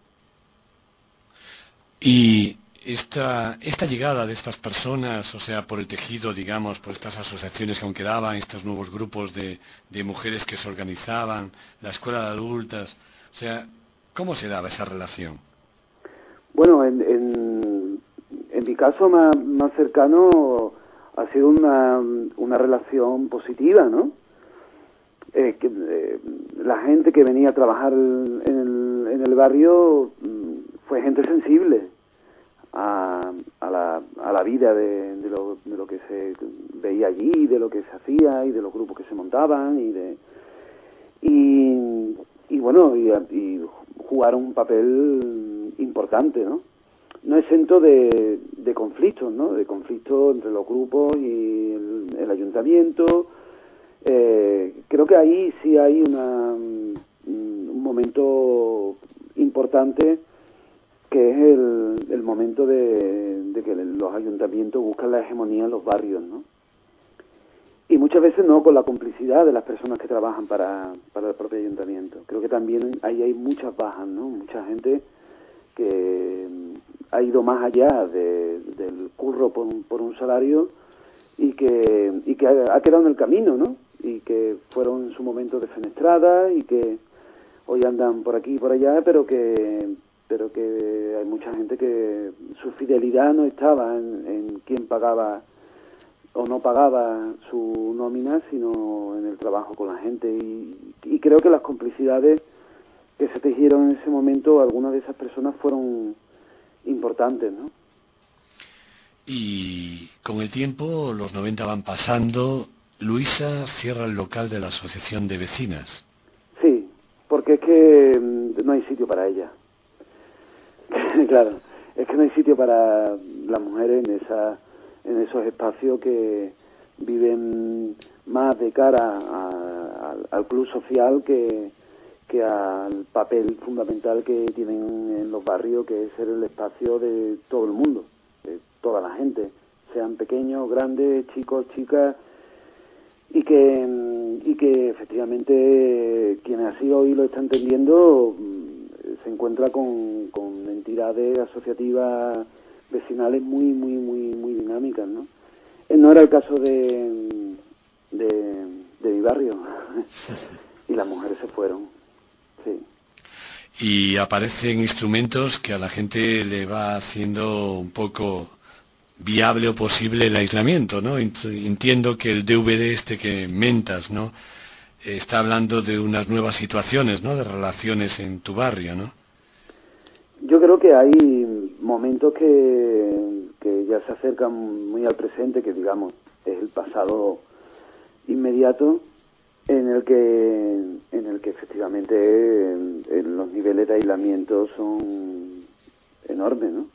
E: Y esta, esta llegada de estas personas, o sea, por el tejido, digamos, por estas asociaciones que aún quedaban, estos nuevos grupos de, de mujeres que se organizaban, la escuela de adultas, o sea, ¿cómo se daba esa relación?
F: Bueno, en, en, en mi caso más, más cercano ha sido una, una relación positiva, ¿no? Eh, que, eh, la gente que venía a trabajar en el, en el barrio fue gente sensible a, a, la, a la vida de, de, lo, de lo que se veía allí, de lo que se hacía y de los grupos que se montaban y de y, y bueno y, y jugaron un papel importante, ¿no? No exento de, de conflictos, ¿no? De conflictos entre los grupos y el, el ayuntamiento. Eh, creo que ahí sí hay una, un momento importante, que es el, el momento de, de que los ayuntamientos buscan la hegemonía en los barrios, ¿no? Y muchas veces no con la complicidad de las personas que trabajan para, para el propio ayuntamiento. Creo que también ahí hay muchas bajas, ¿no? Mucha gente que ha ido más allá de, del curro por un, por un salario y que, y que ha, ha quedado en el camino, ¿no? Y que fueron en su momento defenestradas y que hoy andan por aquí y por allá, pero que pero que hay mucha gente que su fidelidad no estaba en, en quién pagaba o no pagaba su nómina, sino en el trabajo con la gente. Y, y creo que las complicidades que se tejieron en ese momento, algunas de esas personas fueron importantes, ¿no?
E: Y con el tiempo, los noventa van pasando, Luisa cierra el local de la Asociación de Vecinas.
F: Sí, porque es que no hay sitio para ella. Claro, es que no hay sitio para las mujeres en esa, en esos espacios que viven más de cara a, a, al club social que, que al papel fundamental que tienen en los barrios, que es ser el espacio de todo el mundo, de toda la gente, sean pequeños, grandes, chicos, chicas, y que y que efectivamente quienes así hoy lo están entendiendo se encuentra con, con entidades asociativas vecinales muy muy muy muy dinámicas, ¿no? No era el caso de de, de mi barrio y las mujeres se fueron, sí.
E: Y aparecen instrumentos que a la gente le va haciendo un poco viable o posible el aislamiento, ¿no? Entiendo que el D V D este que mentas, ¿no?, está hablando de unas nuevas situaciones, ¿no?, de relaciones en tu barrio, ¿no?
F: Yo creo que hay momentos que, que ya se acercan muy al presente, que digamos es el pasado inmediato, en el que en el que efectivamente en, en los niveles de aislamiento son enormes, ¿no?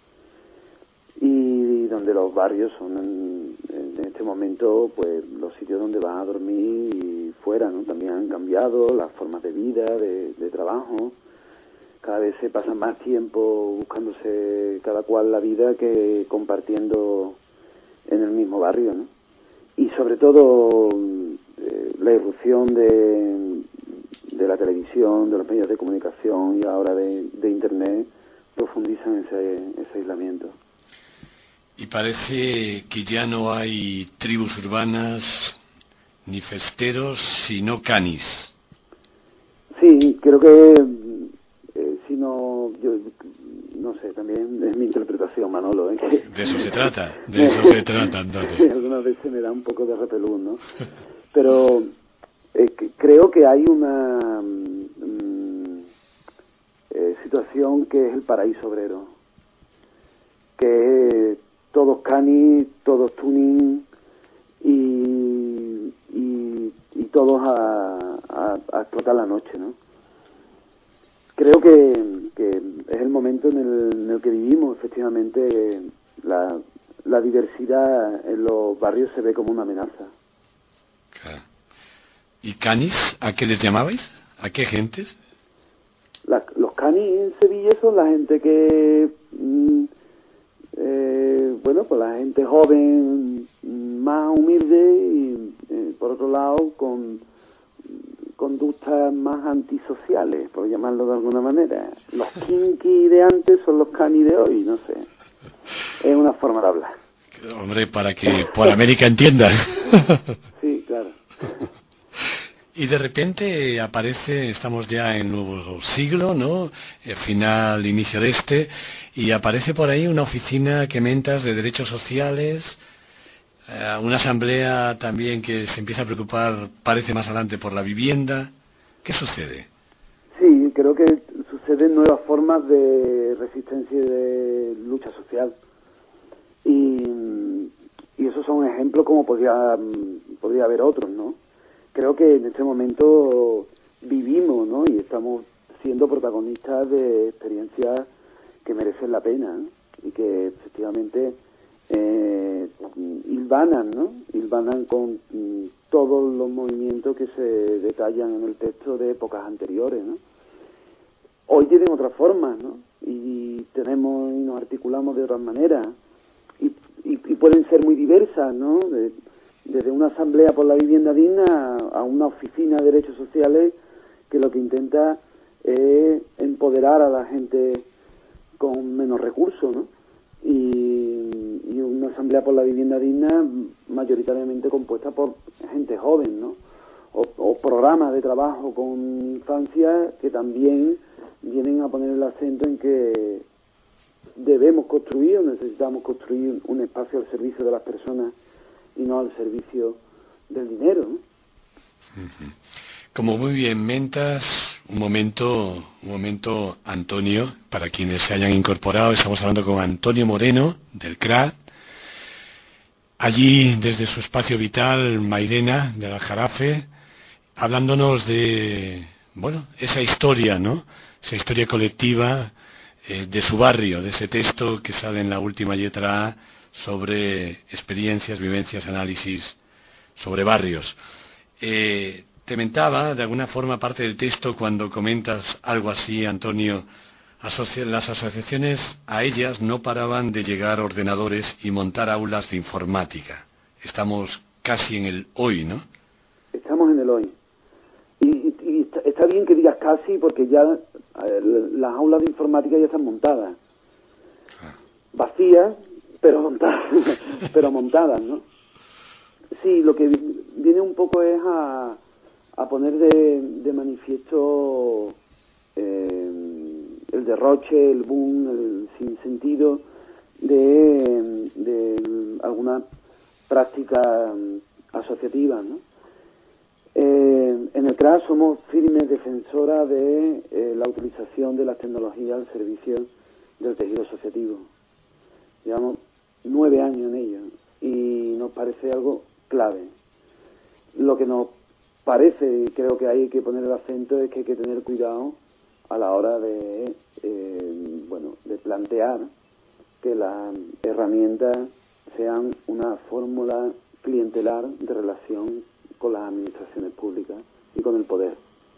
F: Y donde los barrios son en, en este momento pues los sitios donde vas a dormir y fuera, ¿no? También han cambiado las formas de vida, de, de trabajo. Cada vez se pasa más tiempo buscándose cada cual la vida que compartiendo en el mismo barrio, ¿no? Y sobre todo eh, la irrupción de, de la televisión, de los medios de comunicación y ahora de, de internet profundizan ese, ese aislamiento.
E: Y parece que ya no hay tribus urbanas ni festeros, sino canis.
F: Sí, creo que eh, si no, yo no sé, también es mi interpretación, Manolo. ¿eh? Que
E: de eso se trata, de eso se trata, Antonio.
F: Algunas veces me da un poco de repelús, ¿no? Pero eh, que creo que hay una mm, eh, situación que es el paraíso obrero, que es todos canis, todos tuning y, y, y todos a, a, a explotar la noche, ¿no? Creo que, que es el momento en el, en el que vivimos. Efectivamente, la, la diversidad en los barrios se ve como una amenaza.
E: Claro. ¿Y canis? ¿A qué les llamabais? ¿A qué gentes?
F: La, los canis en Sevilla son la gente que, mm, eh, bueno, pues la gente joven, más humilde y, eh, por otro lado, con conductas más antisociales, por llamarlo de alguna manera. Los kinky de antes son los canis de hoy, no sé. Es una forma de hablar.
E: Hombre, para que por América entiendas.
F: Sí, claro.
E: Y de repente aparece, estamos ya en nuevo siglo, ¿no? El final, inicio de este, y aparece por ahí una oficina que mentas de derechos sociales, eh, una asamblea también que se empieza a preocupar, parece más adelante, por la vivienda. ¿Qué sucede?
F: Sí, creo que suceden nuevas formas de resistencia y de lucha social. Y, y esos son ejemplos como podría, podría haber otros, ¿no? Creo que en este momento vivimos, ¿no? Y estamos siendo protagonistas de experiencias que merecen la pena, ¿no? Y que efectivamente eh, hilvanan, ¿no? Hilvanan con mm, todos los movimientos que se detallan en el texto de épocas anteriores, ¿no? Hoy tienen otras formas, ¿no? Y tenemos y nos articulamos de otras maneras y, y, y pueden ser muy diversas, ¿no? De, desde una asamblea por la vivienda digna a una oficina de derechos sociales que lo que intenta es empoderar a la gente con menos recursos, ¿no? Y, y una asamblea por la vivienda digna mayoritariamente compuesta por gente joven, ¿no? O, o programas de trabajo con infancia que también vienen a poner el acento en que debemos construir o necesitamos construir un espacio al servicio de las personas y no al servicio del dinero, ¿no?
E: Como muy bien mentas, un momento, un momento, Antonio, para quienes se hayan incorporado, estamos hablando con Antonio Moreno, del C R A. Allí, desde su espacio vital, Mairena, del Aljarafe, hablándonos de, bueno, esa historia, ¿no? Esa historia colectiva eh, de su barrio, de ese texto que sale en la última letra A, sobre experiencias, vivencias, análisis sobre barrios. Eh, te mentaba, de alguna forma, parte del texto, cuando comentas algo así, Antonio, asocia- las asociaciones, a ellas no paraban de llegar ordenadores y montar aulas de informática. Estamos casi en el hoy, ¿no?
F: Estamos en el hoy. Y, y, y está, está bien que digas casi, porque ya eh, las aulas de informática ya están montadas. Ah. Vacías, pero montadas, pero montadas, ¿no? Sí, lo que viene un poco es a, a poner de, de manifiesto eh, el derroche, el boom, el sinsentido de, de alguna práctica asociativa, ¿no? Eh, en el C R A somos firmes defensoras de eh, la utilización de las tecnologías al servicio del tejido asociativo. Llevamos nueve años en ello y nos parece algo clave. Lo que nos parece, y creo que hay que poner el acento, es que hay que tener cuidado a la hora de, eh, bueno, de plantear que las herramientas sean una fórmula clientelar de relación con las administraciones públicas y con el poder.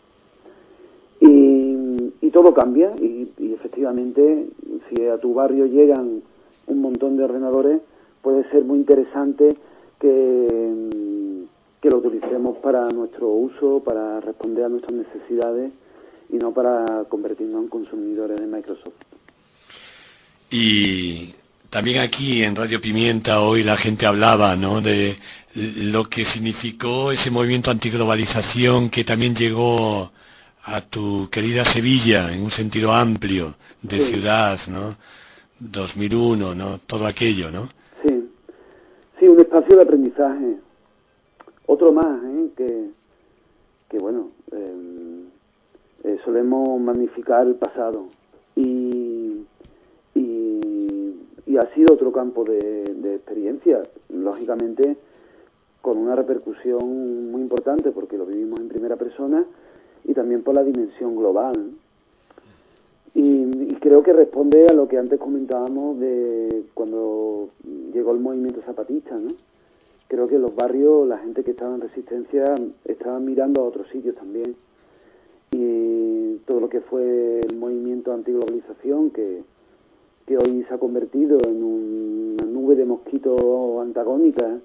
F: Y, y todo cambia y, y efectivamente, si a tu barrio llegan un montón de ordenadores, puede ser muy interesante que, que lo utilicemos para nuestro uso, para responder a nuestras necesidades y no para convertirnos en consumidores de Microsoft.
E: Y también aquí en Radio Pimienta hoy la gente hablaba, ¿no?, de lo que significó ese movimiento antiglobalización que también llegó a tu querida Sevilla en un sentido amplio de sí. Ciudad, ¿no? dos mil uno, ¿no? Todo aquello, ¿no?
F: Sí, sí, un espacio de aprendizaje. Otro más, ¿eh? Que, que bueno, eh, eh, solemos magnificar el pasado. Y, y, y ha sido otro campo de, de experiencia, lógicamente con una repercusión muy importante porque lo vivimos en primera persona y también por la dimensión global. Y, y creo que responde a lo que antes comentábamos de cuando llegó el movimiento zapatista, ¿no? Creo que en los barrios la gente que estaba en resistencia estaba mirando a otros sitios también. Y todo lo que fue el movimiento antiglobalización, que, que hoy se ha convertido en un, una nube de mosquitos antagónicas,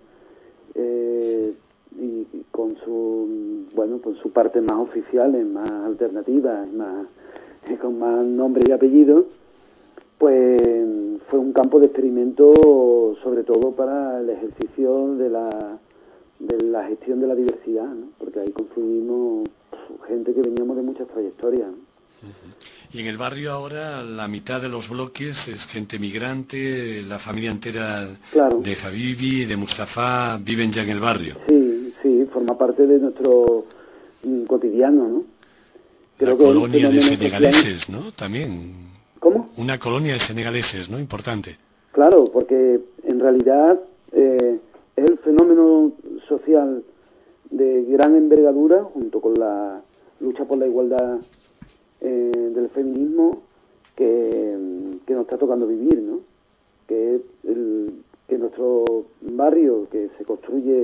F: eh, y, y con su bueno con su parte más oficiales, más alternativas, más con más nombre y apellido, pues fue un campo de experimento sobre todo para el ejercicio de la de la gestión de la diversidad, ¿no? Porque ahí confluimos gente que veníamos de muchas trayectorias, ¿no?
E: Uh-huh. Y en el barrio ahora la mitad de los bloques es gente migrante, la familia entera, claro, de Habibi, de Mustafa, viven ya en el barrio.
F: Sí, sí, forma parte de nuestro mm, cotidiano, ¿no?
E: Creo la que colonia de senegaleses, social... ¿no? También.
F: ¿Cómo?
E: Una colonia de senegaleses, ¿no? Importante.
F: Claro, porque en realidad eh, es el fenómeno social de gran envergadura, junto con la lucha por la igualdad eh, del feminismo, que, que nos está tocando vivir, ¿no? Que es el, que nuestro barrio, que se construye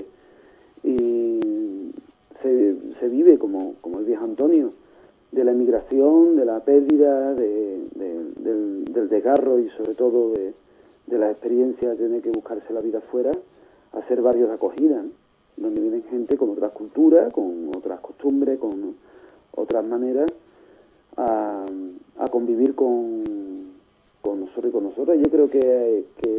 F: y se, se vive como, como el viejo Antonio, de la emigración, de la pérdida, de, de, del, del desgarro y sobre todo de, de la experiencia de tener que buscarse la vida afuera, a ser barrios de acogida, ¿no? Donde vienen gente con otras culturas, con otras costumbres, con otras maneras a, a convivir con, con nosotros y con nosotras. Yo creo que, que,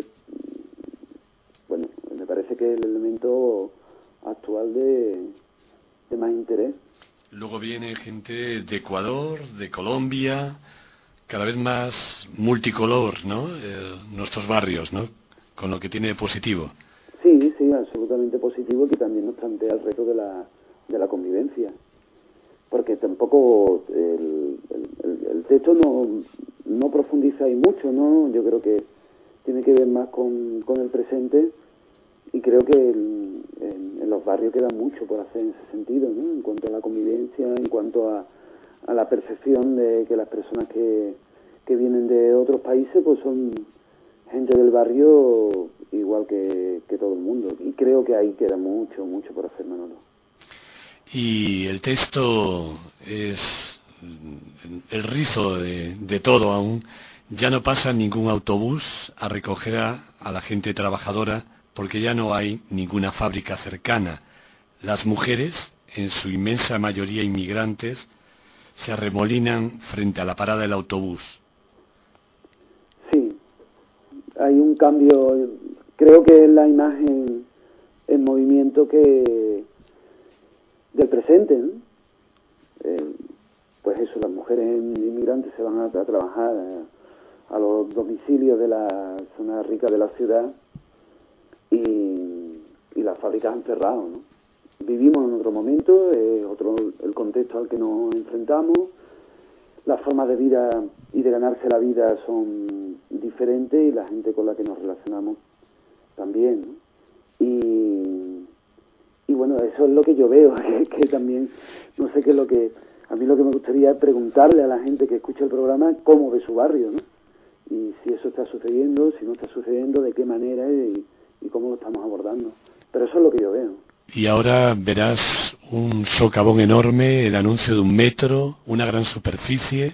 F: bueno, me parece que es el elemento actual de, de más interés.
E: Luego viene gente de Ecuador, de Colombia, cada vez más multicolor, ¿no? Eh, nuestros barrios, ¿no? Con lo que tiene de positivo.
F: Sí, sí, absolutamente positivo, que también nos plantea el reto de la, de la convivencia. Porque tampoco el, el, el texto no, no profundiza ahí mucho, ¿no? Yo creo que tiene que ver más con, con el presente, y creo que el, en, en los barrios queda mucho por hacer en ese sentido, ¿no? En cuanto a la convivencia, en cuanto a, a la percepción de que las personas que, que vienen de otros países pues son gente del barrio igual que, que todo el mundo. Y creo que ahí queda mucho, mucho por hacer, Manolo.
E: Y el texto es el rizo de, de todo aún. Ya no pasa ningún autobús a recoger a, a la gente trabajadora, porque ya no hay ninguna fábrica cercana. Las mujeres, en su inmensa mayoría inmigrantes, se arremolinan frente a la parada del autobús.
F: Sí, hay un cambio. Creo que es la imagen en movimiento que del presente, ¿no? Eh, pues eso, las mujeres inmigrantes se van a, a trabajar a, a los domicilios de la zona rica de la ciudad, y, y las fábricas han cerrado, ¿no? Vivimos en otro momento, es otro el contexto al que nos enfrentamos, las formas de vida y de ganarse la vida son diferentes, y la gente con la que nos relacionamos también, ¿no? Y, y bueno, eso es lo que yo veo, que, que también, no sé qué es lo que, a mí lo que me gustaría es preguntarle a la gente que escucha el programa cómo ve su barrio, ¿no? Y si eso está sucediendo, si no está sucediendo, de qué manera y, y cómo lo estamos abordando. Pero eso es lo que yo veo.
E: Y ahora verás un socavón enorme, el anuncio de un metro, una gran superficie.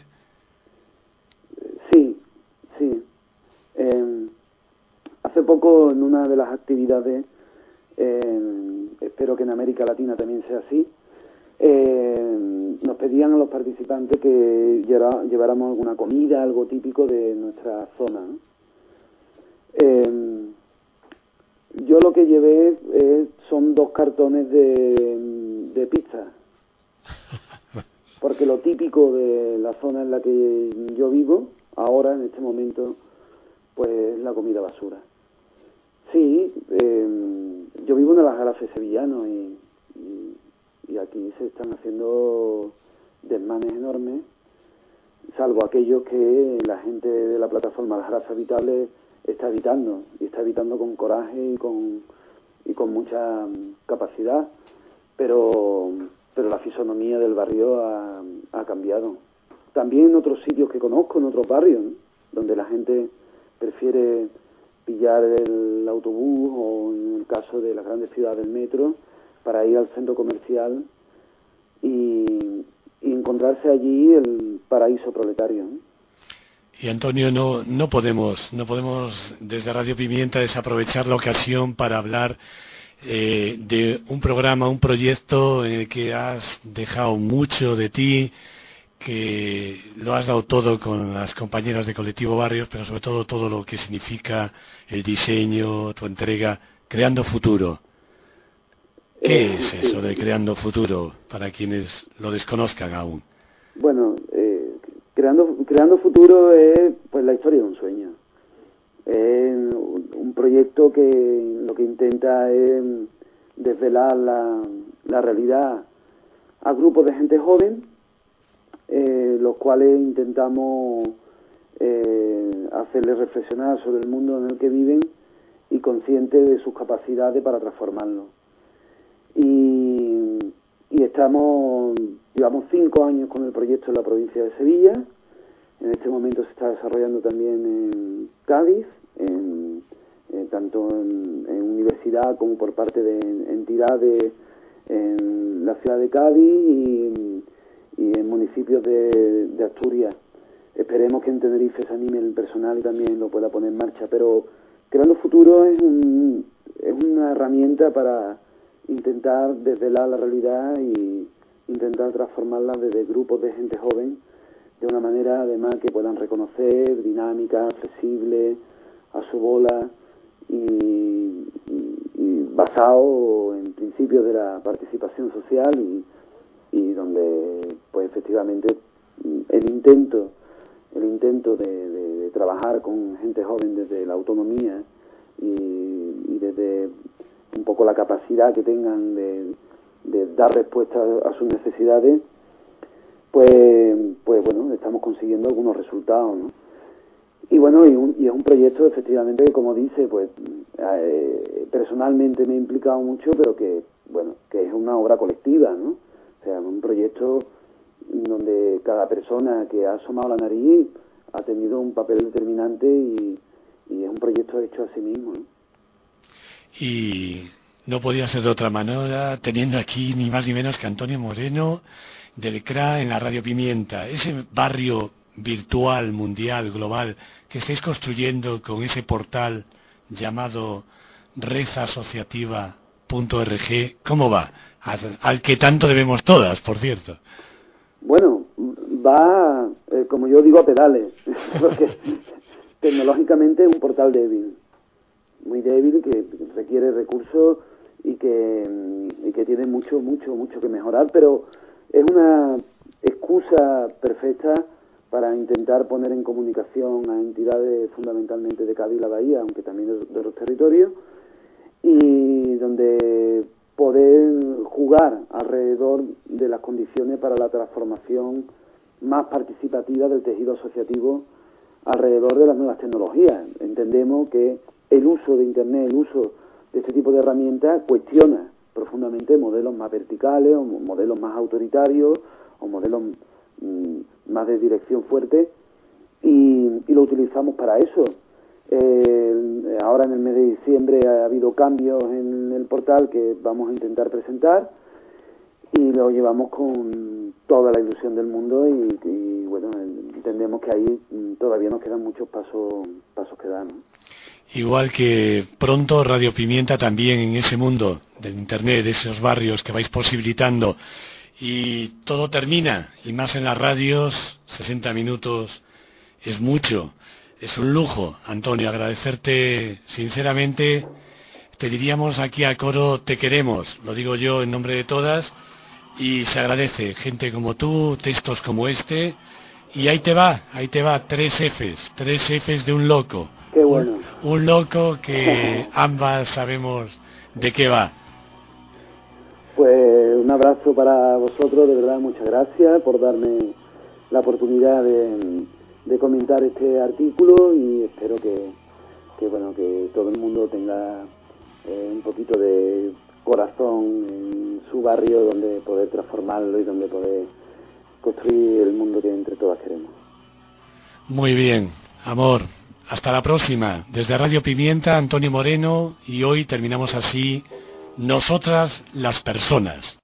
F: Sí, sí. Eh, hace poco, en una de las actividades, eh, espero que en América Latina también sea así, eh, nos pedían a los participantes que llevara, lleváramos alguna comida, algo típico de nuestra zona, ¿no? Eh, yo lo que llevé eh, son dos cartones de, de pizza, porque lo típico de la zona en la que yo vivo, ahora, en este momento, pues es la comida basura. Sí, eh, yo vivo en el Aljarafe sevillano y, y, y aquí se están haciendo desmanes enormes, salvo aquellos que la gente de la plataforma Aljarafe Habitable está evitando, y está evitando con coraje y con, y con mucha capacidad, pero, pero la fisonomía del barrio ha, ha cambiado. también en otros sitios que conozco, en otros barrios, ¿no? Donde la gente prefiere pillar el autobús o, en el caso de las grandes ciudades, el metro, para ir al centro comercial y, y encontrarse allí el paraíso proletario, ¿no?
E: Y Antonio, no, no podemos, no podemos desde Radio Pimienta desaprovechar la ocasión para hablar eh, de un programa, un proyecto en el que has dejado mucho de ti, que lo has dado todo con las compañeras de Colectivo Barrios, pero sobre todo todo lo que significa el diseño, tu entrega, Creando Futuro. ¿Qué
F: Eh,
E: es
F: sí.
E: eso de Creando Futuro para quienes lo desconozcan aún?
F: Bueno, eh, creando creando futuro es pues la historia de un sueño. Es un proyecto que lo que intenta es desvelar la, la realidad a grupos de gente joven, eh, los cuales intentamos eh, hacerles reflexionar sobre el mundo en el que viven y conscientes de sus capacidades para transformarlo. Y, y estamos, llevamos cinco años con el proyecto en la provincia de Sevilla. En este momento se está desarrollando también en Cádiz, en, en, tanto en, en universidad como por parte de entidades en la ciudad de Cádiz y, y en municipios de, de Asturias. Esperemos que en Tenerife se anime el personal y también lo pueda poner en marcha. Pero Creando Futuro es, un, es una herramienta para intentar desvelar la realidad y intentar transformarla desde grupos de gente joven de una manera además que puedan reconocer, dinámica, flexible, a su bola y, y, y basado en principios de la participación social y, y donde pues efectivamente el intento el intento de, de, de trabajar con gente joven desde la autonomía y, y desde un poco la capacidad que tengan de, de dar respuesta a sus necesidades, pues pues bueno, estamos consiguiendo algunos resultados, ¿no? Y bueno, y, un, y es un proyecto efectivamente que, como dice, pues eh, personalmente me he implicado mucho, pero que bueno, que es una obra colectiva, ¿no? O sea, un proyecto donde cada persona que ha asomado la nariz ha tenido un papel determinante y, y es un proyecto hecho a sí mismo, ¿no?
E: Y no podía ser de otra manera teniendo aquí ni más ni menos que Antonio Moreno del C R A en la Radio Pimienta, ese barrio virtual, mundial, global que estáis construyendo con ese portal llamado red asociativa punto org. ¿Cómo va? Al, al que tanto debemos todas, por cierto.
F: Bueno, va, eh, como yo digo, a pedales, porque tecnológicamente es un portal débil, muy débil, que requiere recursos y que, y que tiene mucho, mucho, mucho que mejorar, pero es una excusa perfecta para intentar poner en comunicación a entidades fundamentalmente de Cádiz y la Bahía, aunque también de, de los territorios, y donde poder jugar alrededor de las condiciones para la transformación más participativa del tejido asociativo alrededor de las nuevas tecnologías. Entendemos que el uso de Internet, el uso de este tipo de herramientas cuestiona profundamente modelos más verticales o modelos más autoritarios o modelos mmm, más de dirección fuerte y, y lo utilizamos para eso. Eh, ahora en el mes de diciembre ha habido cambios en el portal que vamos a intentar presentar y lo llevamos con toda la ilusión del mundo y, y bueno, entendemos que ahí todavía nos quedan muchos pasos pasos que dar, ¿no?
E: Igual que pronto Radio Pimienta también en ese mundo del Internet, de esos barrios que vais posibilitando y todo termina, y más en las radios, sesenta minutos es mucho. Es un lujo, Antonio, agradecerte sinceramente. Te diríamos aquí a coro, te queremos, lo digo yo en nombre de todas, y se agradece gente como tú, textos como este, y ahí te va, ahí te va, tres Fs, tres Fs de un loco.
F: Qué bueno.
E: Un, un loco que ambas sabemos de qué va.
F: Pues un abrazo para vosotros, de verdad, muchas gracias por darme la oportunidad de... de comentar este artículo y espero que, que bueno que todo el mundo tenga eh, un poquito de corazón en su barrio donde poder transformarlo y donde poder construir el mundo que entre todas queremos.
E: Muy bien, amor. Hasta la próxima. Desde Radio Pimienta, Antonio Moreno, y hoy terminamos así, Nosotras las Personas.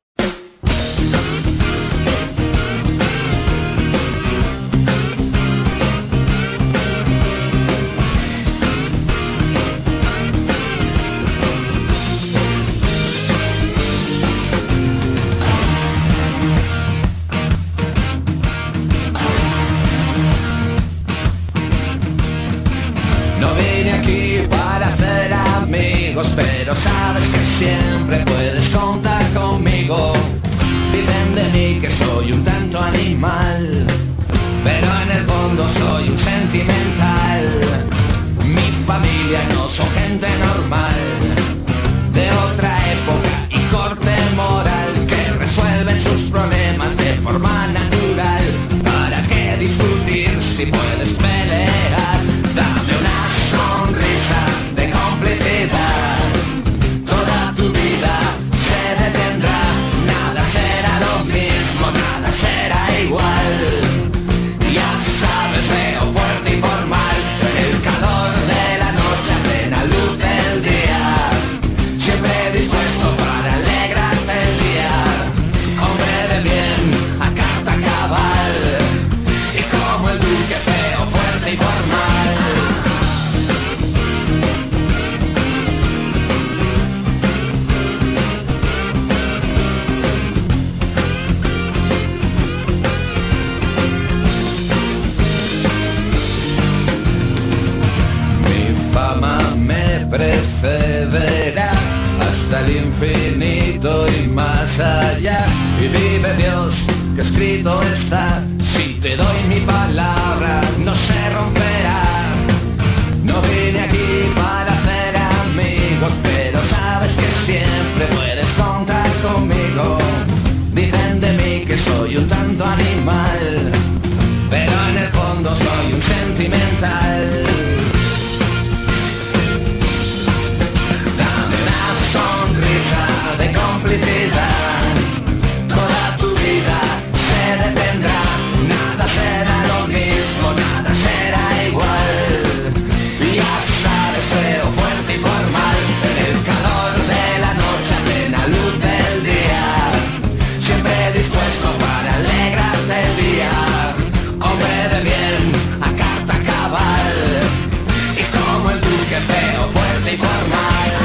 C: Pero sabes que siempre puedes contar conmigo. Dicen de mí que soy un tanto animal, pero en el fondo soy un sentimental. Mi familia no son gente normal, de otra época y corte moral, que resuelven sus problemas de forma natural. ¿Para qué discutir si puedes pelear? Dame una sonrisa de complicidad. Precederá hasta el infinito y más allá. Y vive Dios que escrito está, si te doy mi palabra no se romperá. No vine aquí para hacer amigos, pero sabes que siempre puedes contar conmigo. Dicen de mí que soy un tanto animal, pero en el fondo soy un sentimental. De complicidad, toda tu vida se detendrá, nada será lo mismo, nada será igual. Ya sabes, feo, fuerte y formal, en el calor de la noche, a plena luz del día, siempre dispuesto para alegrarte el día, hombre de bien, a carta cabal, y como el duque, feo, fuerte y formal.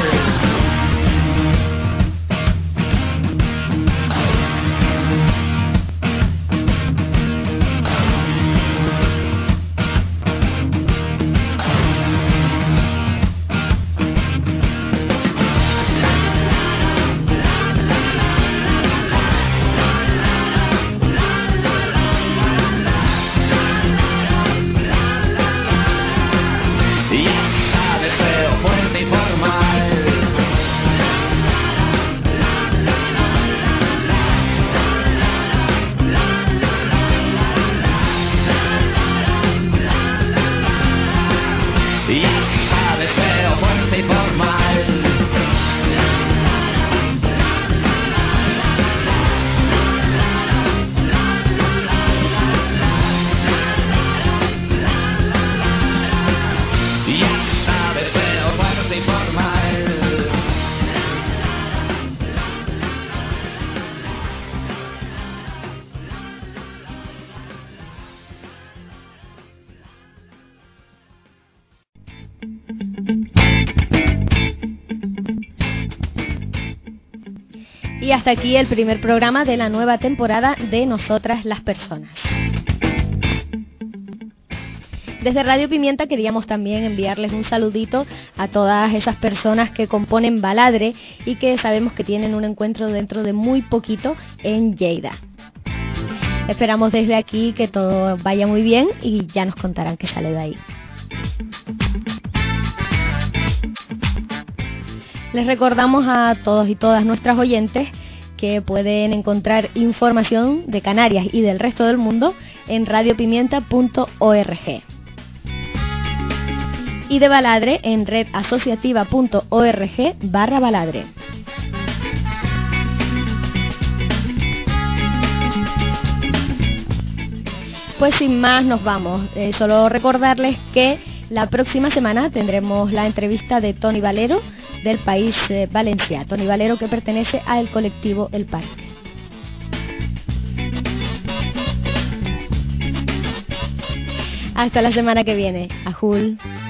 B: Y hasta aquí el primer programa de la nueva temporada de Nosotras las Personas. Desde Radio Pimienta queríamos también enviarles un saludito a todas esas personas que componen Baladre y que sabemos que tienen un encuentro dentro de muy poquito en Lleida. Esperamos desde aquí que todo vaya muy bien y ya nos contarán qué sale de ahí. Les recordamos a todos y todas nuestras oyentes que pueden encontrar información de Canarias y del resto del mundo en radio pimienta punto org y de Baladre en red asociativa punto org barra Baladre. pues sin más nos vamos. Eh, solo recordarles que la próxima semana tendremos la entrevista de Toni Valero del País eh, Valencià. Toni Valero, que pertenece al colectivo El Parque. Hasta la semana que viene. Ajul.